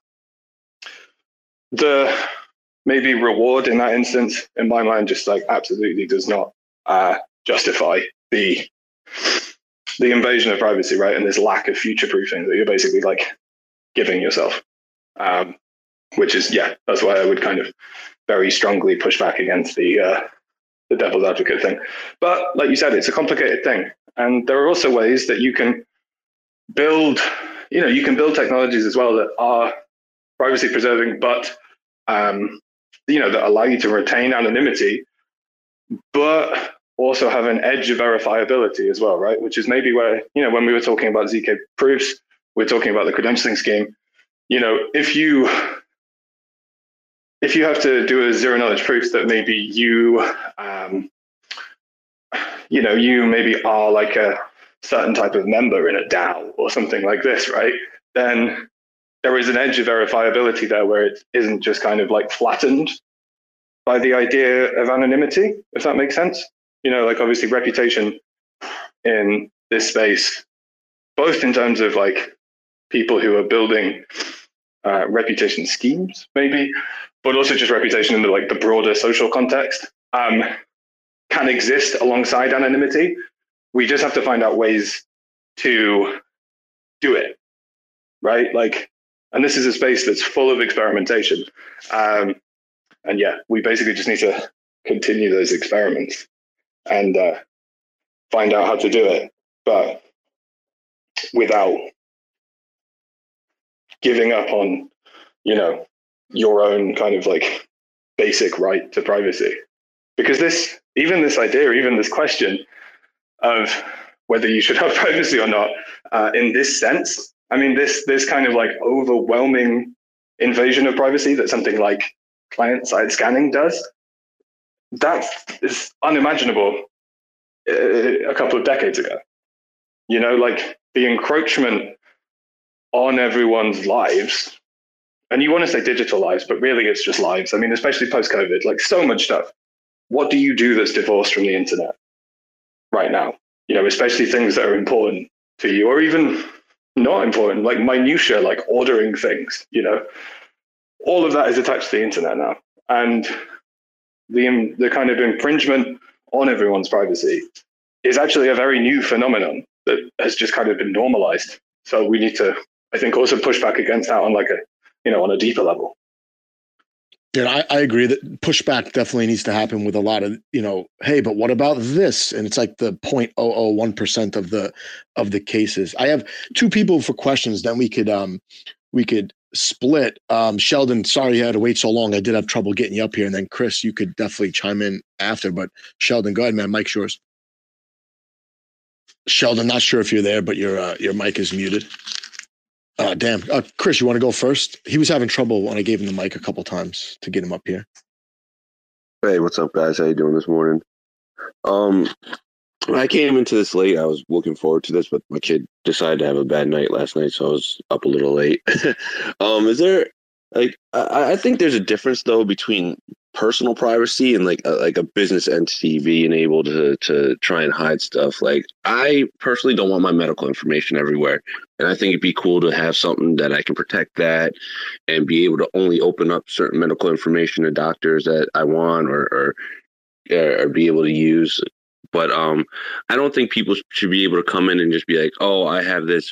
the maybe reward in that instance, in my mind, just like absolutely does not justify the invasion of privacy, right? And this lack of future proofing that you're basically like giving yourself, which is, that's why I would kind of very strongly push back against the devil's advocate thing. But like you said, it's a complicated thing. And there are also ways that you can build, you can build technologies as well that are privacy preserving, but, that allow you to retain anonymity, but also have an edge of verifiability as well, right? Which is maybe where, when we were talking about ZK proofs, we're talking about the credentialing scheme. If you have to do a zero knowledge proof that maybe you maybe are like a certain type of member in a DAO or something like this, right? Then there is an edge of verifiability there where it isn't just kind of like flattened by the idea of anonymity, if that makes sense. Like obviously reputation in this space, both in terms of like people who are building reputation schemes, maybe, but also just reputation in the broader social context, can exist alongside anonymity. We just have to find out ways to do it, right? And this is a space that's full of experimentation. We basically just need to continue those experiments and find out how to do it, but without giving up on, your own kind of like basic right to privacy. Because this idea, even this question of whether you should have privacy or not, in this sense, I mean, this kind of like overwhelming invasion of privacy that something like client-side scanning does, that is unimaginable a couple of decades ago. Like the encroachment on everyone's lives, and you want to say digital lives, but really it's just lives. I mean, especially post-COVID, like so much stuff. What do you do that's divorced from the internet right now? Especially things that are important to you, or even not important, like minutia, like ordering things, all of that is attached to the internet now. And the kind of infringement on everyone's privacy is actually a very new phenomenon that has just kind of been normalized. So we need to, I think, also push back against that on like a, on a deeper level. Yeah, I agree that pushback definitely needs to happen with a lot of, hey, but what about this? And it's like the 0.001% of the cases. I have two people for questions. Then we could split. Sheldon, sorry you had to wait so long. I did have trouble getting you up here. And then Chris, you could definitely chime in after. But Sheldon, go ahead, man. Mike's yours. Sheldon, not sure if you're there, but your mic is muted. Damn. Chris, you want to go first? He was having trouble when I gave him the mic a couple times to get him up here. Hey, what's up, guys? How you doing this morning? I came into this late. I was looking forward to this, but my kid decided to have a bad night last night, so I was up a little late. Is there I think there's a difference though between personal privacy and like a business entity being able to try and hide stuff. Like I personally don't want my medical information everywhere, and I think it'd be cool to have something that I can protect that and be able to only open up certain medical information to doctors that I want or be able to use. But I don't think people should be able to come in and just be like, oh, I have this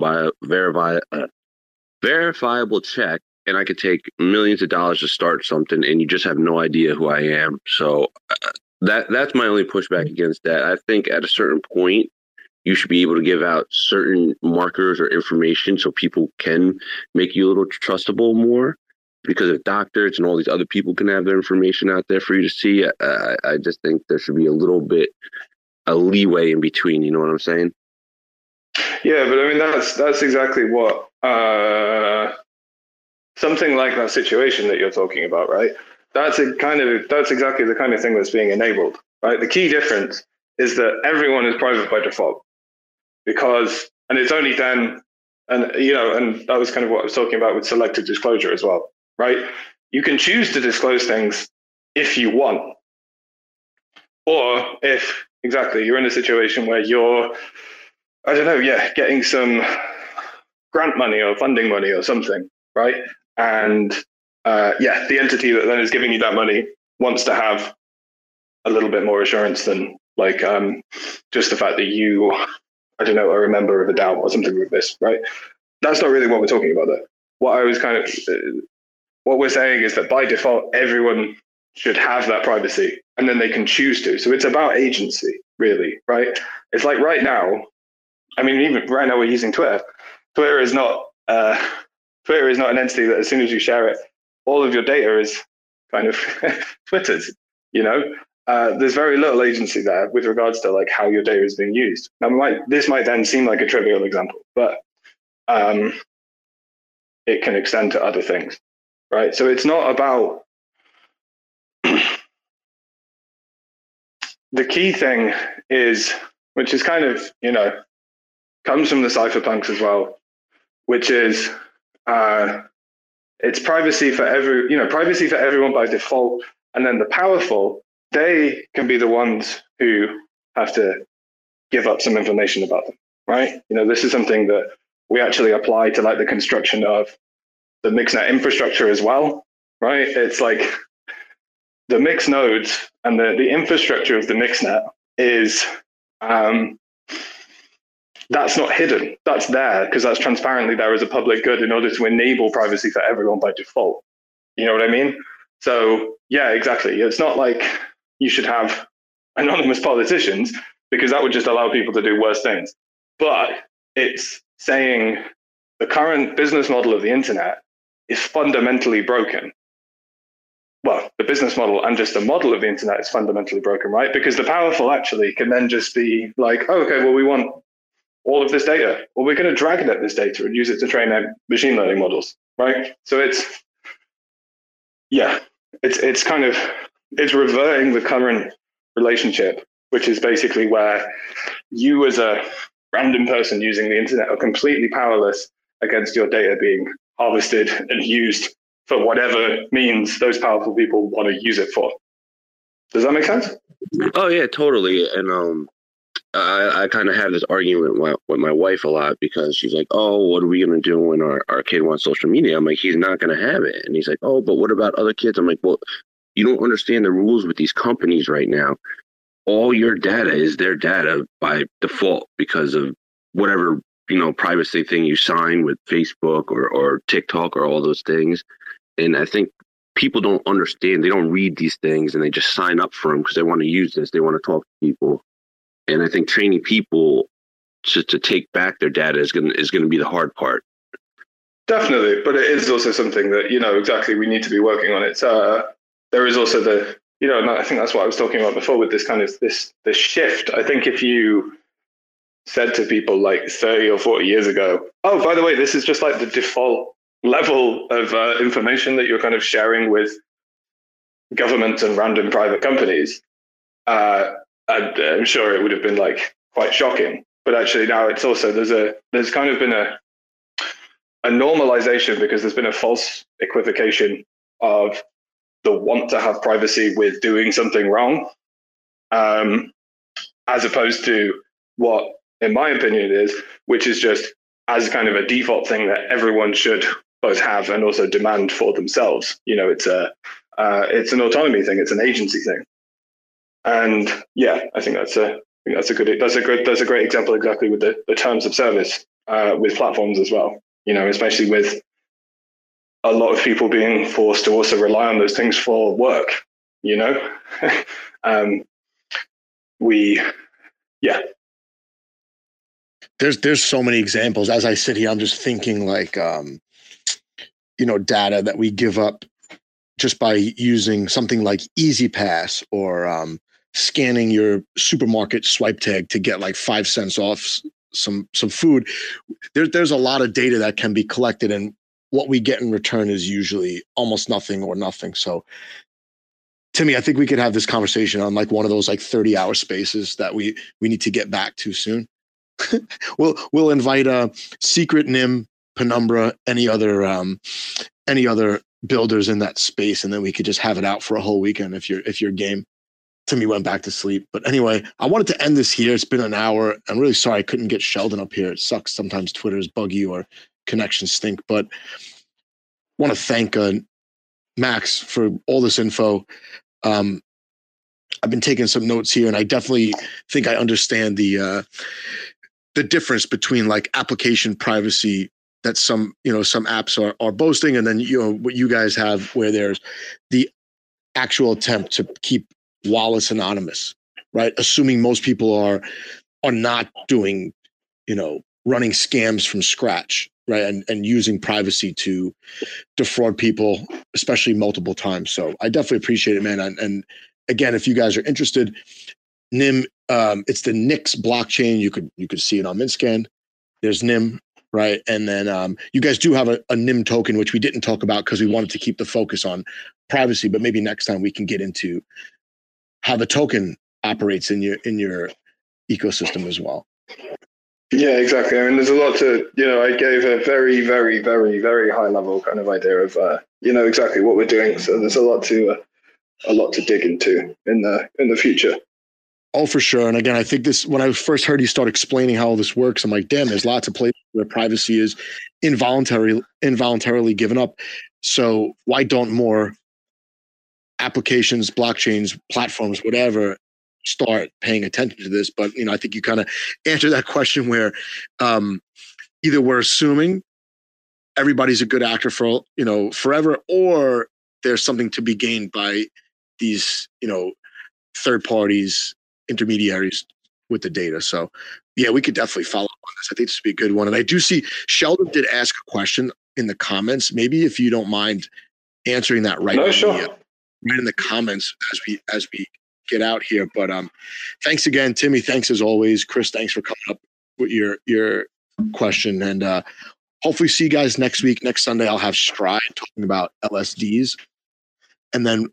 verifiable check, and I could take millions of dollars to start something, and you just have no idea who I am. So that's my only pushback against that. I think at a certain point, you should be able to give out certain markers or information so people can make you a little trustable more. Because if doctors and all these other people can have their information out there for you to see, I just think there should be a little bit a leeway in between. You know what I'm saying? Yeah, but I mean that's exactly what something like that situation that you're talking about, right? That's exactly the kind of thing that's being enabled, right? The key difference is that everyone is private by default and it's only then, and and that was kind of what I was talking about with selective disclosure as well, right? You can choose to disclose things if you want, or if exactly you're in a situation where you're, I don't know, getting some grant money or funding money or something, right? And the entity that then is giving you that money wants to have a little bit more assurance than just the fact that you, I don't know, are a member of a DAO or something like this, right? That's not really what we're talking about there. What we're saying is that by default, everyone should have that privacy, and then they can choose to. So it's about agency, really, right? It's like right now, I mean, even right now we're using Twitter. Twitter is not an entity that as soon as you share it, all of your data is kind of Twitter's, there's very little agency there with regards to like how your data is being used. Now, this might then seem like a trivial example, but it can extend to other things, right? So it's not about the key thing is, which is kind of, comes from the cypherpunks as well, which is it's privacy for everyone by default, and then the powerful, they can be the ones who have to give up some information about them, right? This is something that we actually apply to like the construction of the mixnet infrastructure as well, right? It's like the mix nodes and the infrastructure of the mixnet is that's not hidden. That's there because that's transparently there as a public good in order to enable privacy for everyone by default. You know what I mean? So yeah, exactly. It's not like you should have anonymous politicians because that would just allow people to do worse things. But it's saying the current business model of the internet is fundamentally broken. Well, the business model and just the model of the internet is fundamentally broken, right? Because the powerful actually can then just be like, oh, okay, well, we want all of this data. Well, we're going to dragnet this data and use it to train our machine learning models, right? So it's reverting the current relationship, which is basically where you as a random person using the internet are completely powerless against your data being harvested and used for whatever means those powerful people want to use it for. Does that make sense? Oh yeah, totally. And I kind of have this argument with my wife a lot because she's like, oh, what are we going to do when our kid wants social media? I'm like, he's not going to have it. And he's like, oh, but what about other kids? I'm like, well, you don't understand the rules with these companies right now. All your data is their data by default because of whatever, privacy thing you sign with Facebook or TikTok or all those things. And I think people don't understand. They don't read these things and they just sign up for them because they want to use this. They want to talk to people. And I think training people to take back their data is going to be the hard part. Definitely. But it is also something that, exactly we need to be working on. It's there is also the, and I think that's what I was talking about before with this kind of this shift. I think if you said to people like 30 or 40 years ago, oh, by the way, this is just like the default level of information that you're kind of sharing with governments and random private companies, I'm sure it would have been like quite shocking. But actually now it's also there's kind of been a normalization because there's been a false equivocation of the want to have privacy with doing something wrong, as opposed to what, in my opinion, it is, which is just as kind of a default thing that everyone should both have and also demand for themselves. It's an autonomy thing. It's an agency thing. And yeah, I think that's a great example exactly with the terms of service with platforms as well. Especially with a lot of people being forced to also rely on those things for work. There's so many examples. As I sit here, I'm just thinking like, data that we give up just by using something like Easy Pass or scanning your supermarket swipe tag to get like 5 cents off some food. There's a lot of data that can be collected, and what we get in return is usually almost nothing or nothing. So, Timmy, I think we could have this conversation on like one of those like 30-hour spaces that we need to get back to soon. We'll invite Secret, Nim, Penumbra, any other builders in that space, and then we could just have it out for a whole weekend if you're game. Timmy went back to sleep. But anyway, I wanted to end this here. It's been an hour. I'm really sorry I couldn't get Sheldon up here. It sucks. Sometimes Twitter is buggy or connections stink. But I want to thank Max for all this info. I've been taking some notes here, and I definitely think I understand the difference between like application privacy that some apps are boasting, and then what you guys have, where there's the actual attempt to keep wallets anonymous, right? Assuming most people are not doing, running scams from scratch, right? And using privacy to defraud people, especially multiple times. So I definitely appreciate it, man. And again, if you guys are interested, Nim, it's the Nix blockchain. You could see it on MintScan. There's Nim, right? And then you guys do have a Nim token, which we didn't talk about because we wanted to keep the focus on privacy. But maybe next time we can get into how the token operates in your ecosystem as well. Yeah, exactly. I mean, there's a lot to, I gave a very, very, very, very high level kind of idea of, exactly what we're doing. So there's a lot to dig into in the future. Oh, for sure. And again, I think when I first heard you start explaining how all this works, I'm like, damn, there's lots of places where privacy is involuntarily given up. So why don't more applications, blockchains, platforms, whatever, start paying attention to this? But I think you kind of answered that question where either we're assuming everybody's a good actor for forever, or there's something to be gained by these third parties, intermediaries with the data. So yeah, we could definitely follow up on this. I think this would be a good one. And I do see Sheldon did ask a question in the comments. Maybe if you don't mind answering that right in the comments as we get out here. But thanks again, Timmy. Thanks as always. Chris, thanks for coming up with your question. And hopefully see you guys next week. Next Sunday, I'll have Stride talking about LSDs. And then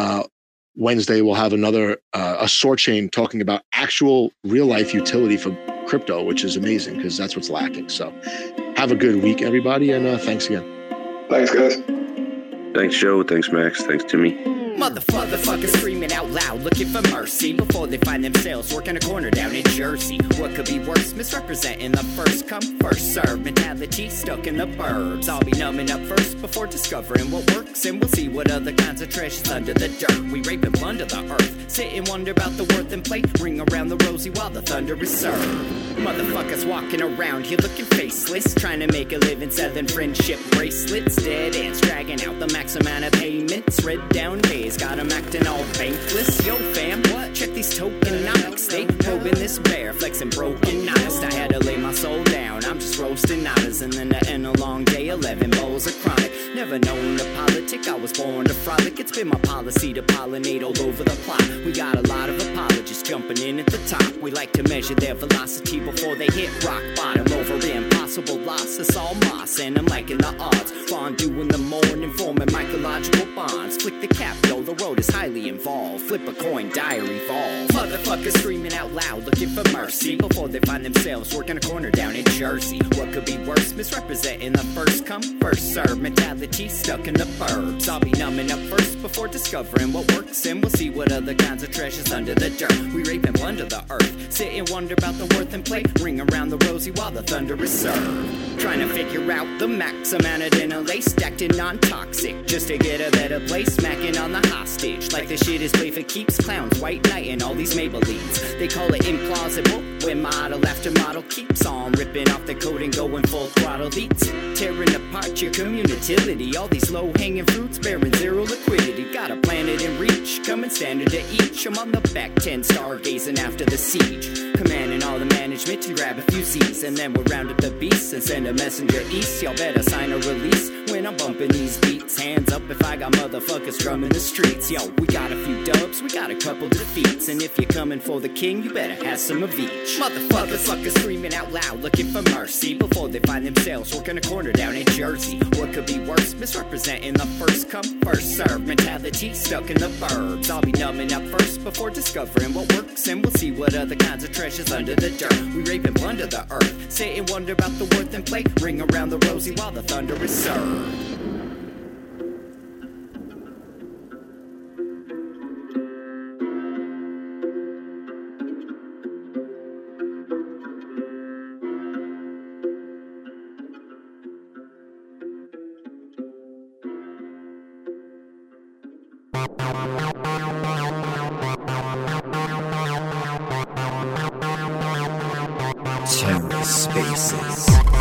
Wednesday, we'll have another a Sorchain talking about actual real life utility for crypto, which is amazing because that's what's lacking. So have a good week, everybody. And thanks again. Thanks, guys. Thanks, Joe. Thanks, Max. Thanks, Timmy. Motherfuckers screaming out loud, looking for mercy before they find themselves working a corner down in Jersey. What could be worse? Misrepresenting the first come, first serve mentality stuck in the burbs. I'll be numbing up first before discovering what works, and we'll see what other kinds of trash is under the dirt. We rape and plunder the earth, sit and wonder about the worth and play, ring around the rosy while the thunder is served. Motherfuckers walking around here looking faceless, trying to make a living selling friendship bracelets. Dead ends dragging out the max amount of payments, red down days got them acting all bankless. Yo fam, what? Check these tokenomics. They probing this bear, flexing broken honest. I had to lay my soul down, I'm just roasting nadas. And then to end a long day, 11 bowls of chronic. Never known to politic, I was born to frolic. It's been my policy to pollinate all over the plot. We got a lot of apologists jumping in at the top. We like to measure their velocity before they hit rock bottom. Over impossible loss, it's all moss. And I'm liking the odds, fondue in the morning, forming mycological bonds. Click the cap, yo, the road is highly involved. Flip a coin, diary evolve. Motherfuckers screaming out loud, looking for mercy before they find themselves working a corner down in Jersey. What could be worse? Misrepresenting the first come, first serve mentality stuck in the burbs. I'll be numbing up first before discovering what works, and we'll see what other kinds of treasures under the dirt. We rape and plunder the earth, sit and wonder about the worth and play, ring around the rosy while the thunder is served. Trying to figure out the max amount of dinner lace stacked in non-toxic, just to get a better place, smacking on the hostage like the shit is play for keeps. Clowns, white knight, and all these Maybellines. They call it implausible when model after model keeps on ripping off the coat and going full throttle beats, tearing apart your community. All these low-hanging fruits bearing zero liquidity. Got a planet in reach, coming standard to each. I'm on the back 10 stargazing after the siege, commanding all the management basement to grab a few Z's, and then we'll round up the beasts and send a messenger east. Y'all better sign a release when I'm bumping these beats. Hands up if I got motherfuckers drumming the streets. Yo, we got a few dubs, we got a couple defeats, and if you're coming for the king, you better have some of each. Motherfuckers screaming out loud, looking for mercy before they find themselves working a corner down in Jersey. What could be worse? Misrepresenting the first come, first serve mentality stuck in the burbs. I'll be numbing up first before discovering what works, and we'll see what other kinds of treasures under the dirt. We rape and plunder the earth, sit and wonder about the worth and play. Ring around the rosy while the thunder is served. TerraSpaces.